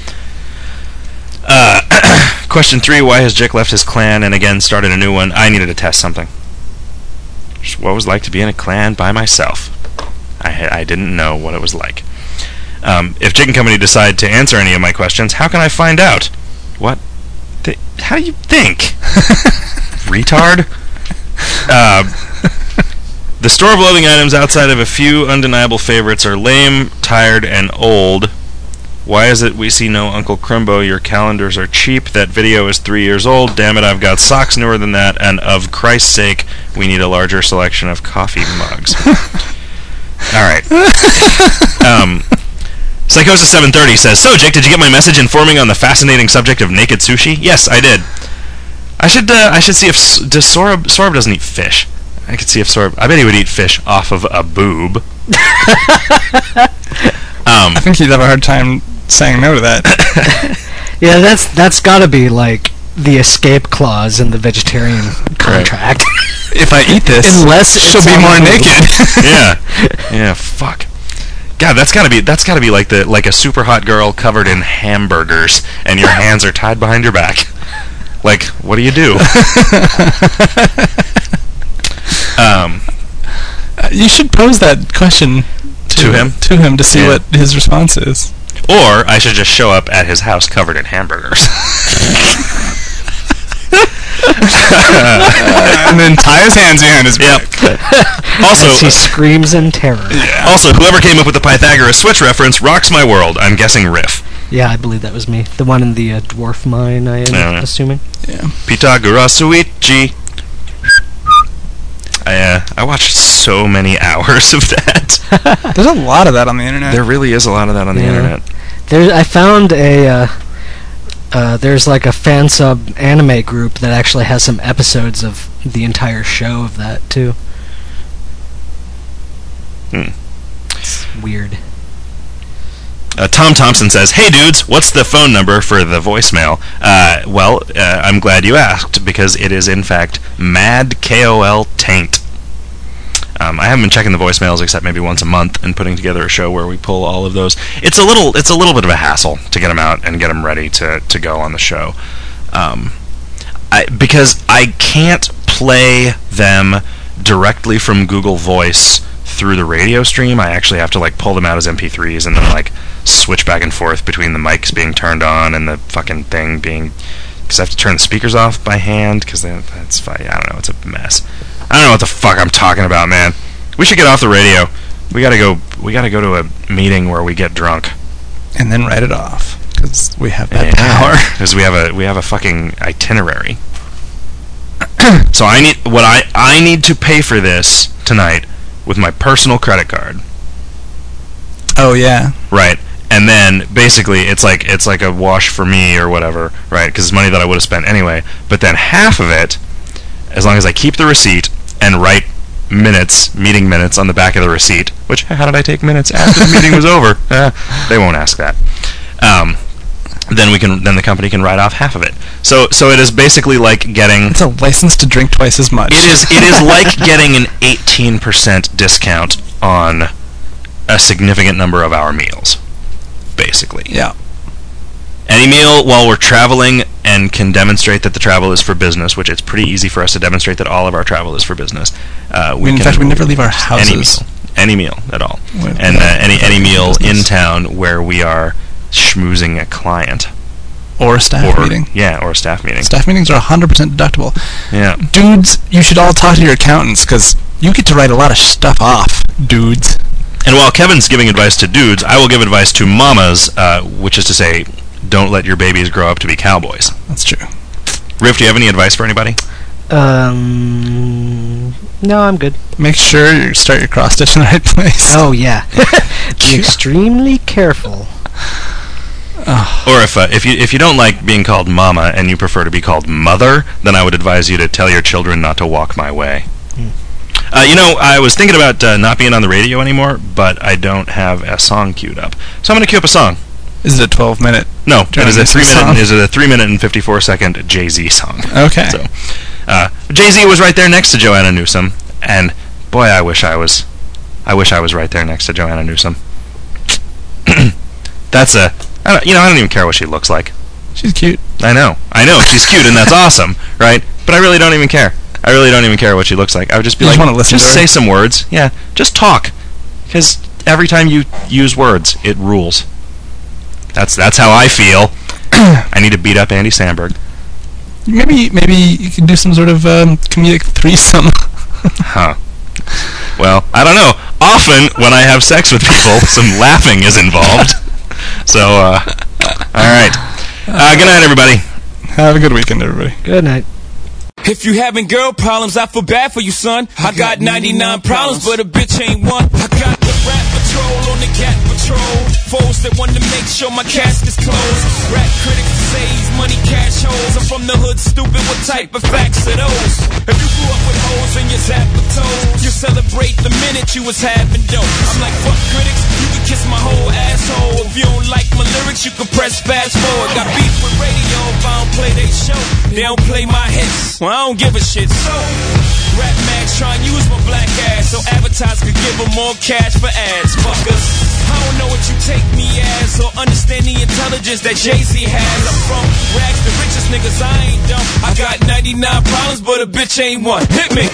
Uh, question three, why has Jick left his clan and again started a new one? I needed to test something. Just what it was like to be in a clan by myself. I ha- I didn't know what it was like. Um, if Jick and Company decide to answer any of my questions, how can I find out? What? Th- how do you think? Retard? Uh, the store of loathing items outside of a few undeniable favorites are lame, tired, and old. Why is it we see no Uncle Crumbo? Your calendars are cheap. That video is three years old. Damn it, I've got socks newer than that. And of Christ's sake, we need a larger selection of coffee mugs. All right. Um, Psychosis seven thirty says, so, Jake, did you get my message informing on the fascinating subject of naked sushi? Yes, I did. I should uh, I should see if... S- does Sorab... Sorab doesn't eat fish. I could see if Sorab... I bet he would eat fish off of a boob. um, I think you'd have a hard time saying no to that. Yeah, that's that's got to be like the escape clause in the vegetarian contract. If I eat this, Unless she'll it's be on more the boob. naked. yeah. Yeah, fuck. God, that's gotta be that's gotta be like the like a super hot girl covered in hamburgers and your hands are tied behind your back. Like, what do you do? um, Uh, you should pose that question to, To him? to him to see Yeah. what his response is. or I should just show up at his house covered in hamburgers. And then tie his hands behind his Yep. back. Also, As he screams in terror. Yeah. also, whoever came up with the Pythagoras switch reference rocks my world. I'm guessing Riff. Yeah, I believe that was me. The one in the uh, dwarf mine, I am Yeah. assuming. Yeah. Pythagoras Suichi. I uh, I watched so many hours of that. There's a lot of that on the internet. There really is a lot of that on the Yeah. internet. There, I found a. Uh, uh, there's like a fan sub anime group that actually has some episodes of the entire show of that too. Hmm. It's weird. Uh, Tom Thompson says, "Hey dudes, what's the phone number for the voicemail?" Uh, well, uh, I'm glad you asked because it is in fact Mad K O L Taint. Um, I haven't been checking the voicemails except maybe once a month and putting together a show where we pull all of those. It's a little, it's a little bit of a hassle to get them out and get them ready to, to go on the show, um, I, because I can't play them directly from Google Voice through the radio stream. I actually have to like pull them out as M P threes and then like switch back and forth between the mics being turned on and the fucking thing being, because I have to turn the speakers off by hand because that's fine. I don't know. It's a mess. I don't know what the fuck I'm talking about, man. We should get off the radio. We gotta go. we got to go to a meeting where we get drunk. And then write it off, because we have that power. Because we have a we have a fucking itinerary. So I need what I I need to pay for this tonight with my personal credit card. Oh yeah. Right. And then basically it's like it's like a wash for me or whatever, right? Because it's money that I would have spent anyway. But then half of it, as long as I keep the receipt and write minutes, meeting minutes on the back of the receipt. Which, how did I take minutes after the meeting was over? Eh, they won't ask that. Um, then we can then the company can write off half of it. So so it is basically like getting. It's a license to drink twice as much. It is it is like getting an eighteen percent discount on a significant number of our meals. Basically. Yeah. Any meal while we're traveling and can demonstrate that the travel is for business, which it's pretty easy for us to demonstrate that all of our travel is for business. Uh, we in can fact, we never leave our houses. Any meal, any meal at all, We're and uh, any any meal business. in town where we are schmoozing a client Or a staff or meeting. yeah, or a staff meeting. Staff meetings are one hundred percent deductible. Yeah, Dudes, you should all talk to your accountants, because you get to write a lot of stuff off, dudes. and while Kevin's giving advice to dudes, I will give advice to mamas, uh, which is to say, don't let your babies grow up to be cowboys. That's true. Riff, do you have any advice for anybody? Um, no, I'm good. Make sure you start your cross stitch in the right place. Oh yeah, be extremely careful. Or if uh, if you if you don't like being called mama and you prefer to be called mother, then I would advise you to tell your children not to walk my way. Mm. Uh, you know, I was thinking about uh, not being on the radio anymore, but I don't have a song queued up, so I'm going to queue up a song. Is it a twelve minute? No, it is a three song? minute. Is it a three minute and fifty four second Jay-Z song? Okay. So, uh, Jay-Z was right there next to Joanna Newsom, and boy, I wish I was, I wish I was right there next to Joanna Newsom. That's a, I don't, you know, I don't even care what she looks like. She's cute. I know, I know, she's cute and that's awesome, right? But I really don't even care. I really don't even care what she looks like. I would just be You like, just wanna listen just to her? say some words. Yeah, just talk, because every time you use words, it rules. That's that's how I feel. I need to beat up Andy Samberg. Maybe maybe you could do some sort of um, comedic threesome. Huh. Well, I don't know. Often when I have sex with people, some laughing is involved. So, uh, all right. Uh, good night, everybody. Have a good weekend, everybody. Good night. If you having girl problems, I feel bad for you, son. I got ninety-nine problems, but a bitch ain't one. I got the rap patrol on the cat patrol. Foes that want to make sure my casket's closed. Rap critics says money cash holes. I'm from the hood, stupid. What type of facts are those? If you grew up with hoes in your zap of toes, you celebrate the minute you was having dope. I'm like, fuck critics, you can kiss my whole asshole. If you don't like my lyrics, you can press fast forward. Got beef with radio if I don't play they show. They don't play my hits. Well, I don't give a shit. So, Rap Max try and use my black ass so advertisers could give them more cash for ads. Fuckers, I don't know what you take me as or understand the intelligence that Jay-Z has. I'm from rags, the richest niggas, I ain't dumb. I got ninety-nine problems, but a bitch ain't one. Hit me.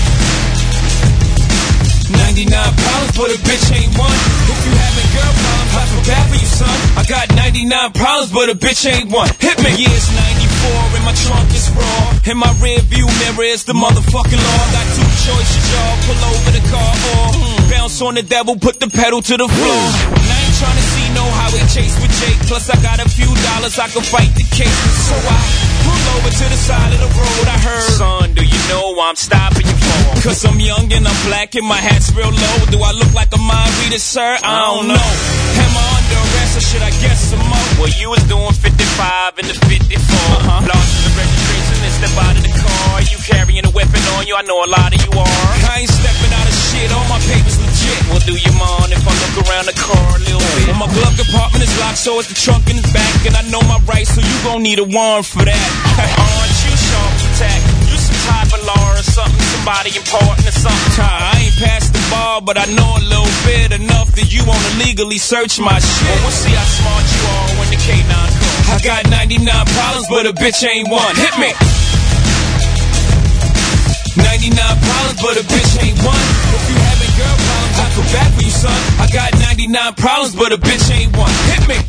ninety-nine problems, but a bitch ain't one. If you having girl problems, I feel bad for you, son. I got ninety-nine problems, but a bitch ain't one. Hit me. Yeah, it's ninety-four and my trunk is raw. In my rear view mirror is the motherfucking law. Got two choices, y'all. Pull over the car or mm, bounce on the devil, put the pedal to the floor. And I ain't trying to see no highway chase with Jake. Plus I got a few dollars, I can fight the case. So I pull over to the side of the road. I heard, son, do you know I'm stopping you for? Cause I'm young and I'm black and my hat's real low. Do I look like a mind reader, sir? I don't know. Am I under arrest or should I guess some more? Well, you was doing fifty-five and the fifty-four. Uh-huh. Lost the registration and step out of the car. You carrying a weapon on you, I know a lot of you are. I ain't stepping out of shit, all my papers legit. Well, do you mind if I look around the car a little bit? Well, my glove compartment is locked, so it's the trunk in the back. And I know my rights, so you gon' need a warrant for that. Aren't you sharp attack? You some type of law or something, somebody important or something. I ain't past the bar, but I know a little bit enough that you wanna legally search my shit. Well, we'll see how smart you are when the K nine comes. I got ninety-nine problems, but a bitch ain't one. Hit me. ninety-nine problems, but a bitch ain't one. If you having girl problems, I feel bad for you, son. I got ninety-nine problems, but a bitch ain't one. Hit me.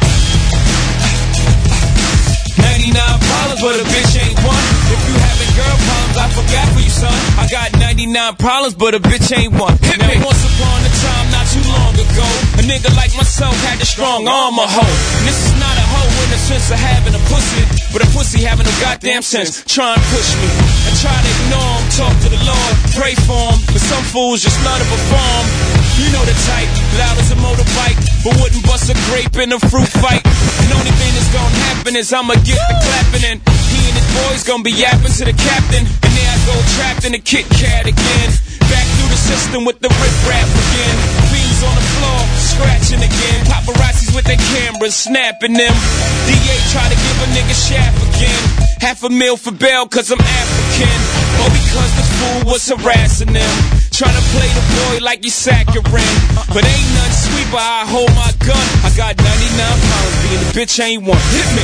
ninety-nine problems, but a bitch ain't one. If you having girl problems, I forgot for you, son. I got ninety-nine problems, but a bitch ain't one. Hit now, me. Once upon a time, not too long ago, ago, a nigga like myself had the strong arm of hoe. And this is not a hoe in the sense of having a pussy, but a pussy having no goddamn sense, try and push me. I try to ignore him, talk to the Lord, pray for him, but some fools just love to perform. You know the type, loud as a motorbike, but wouldn't bust a grape in a fruit fight. And the only thing that's gonna happen is I'ma get the clapping, and he and his boys gonna be yapping to the captain. And there I go trapped in the Kit Kat again, back through the system with the rip rap again. Beans on the floor, scratching again. Paparazzis with their cameras, snapping them. D A try to give a nigga shaft again. Half a meal for bail cause I'm African, or because the fool was harassing them. Trying to play the boy like he's saccharine, but ain't nothing sweet but I hold my gun. I got ninety-nine pounds, being a bitch ain't one. Hit me.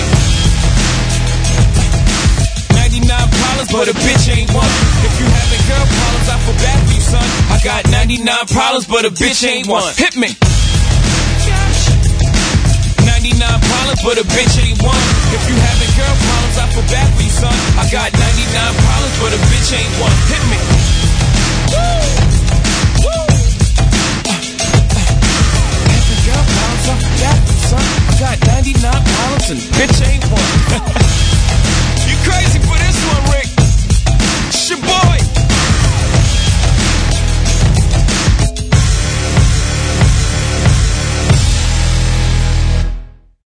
ninety-nine problems, but a bitch ain't one. If you having girl problems, I feel bad for you, son. I got ninety-nine problems, but a bitch ain't one. Hit me. ninety-nine problems, but a bitch ain't one. If you having girl problems, I feel bad for you, son. I got ninety-nine problems, but a bitch ain't one. Hit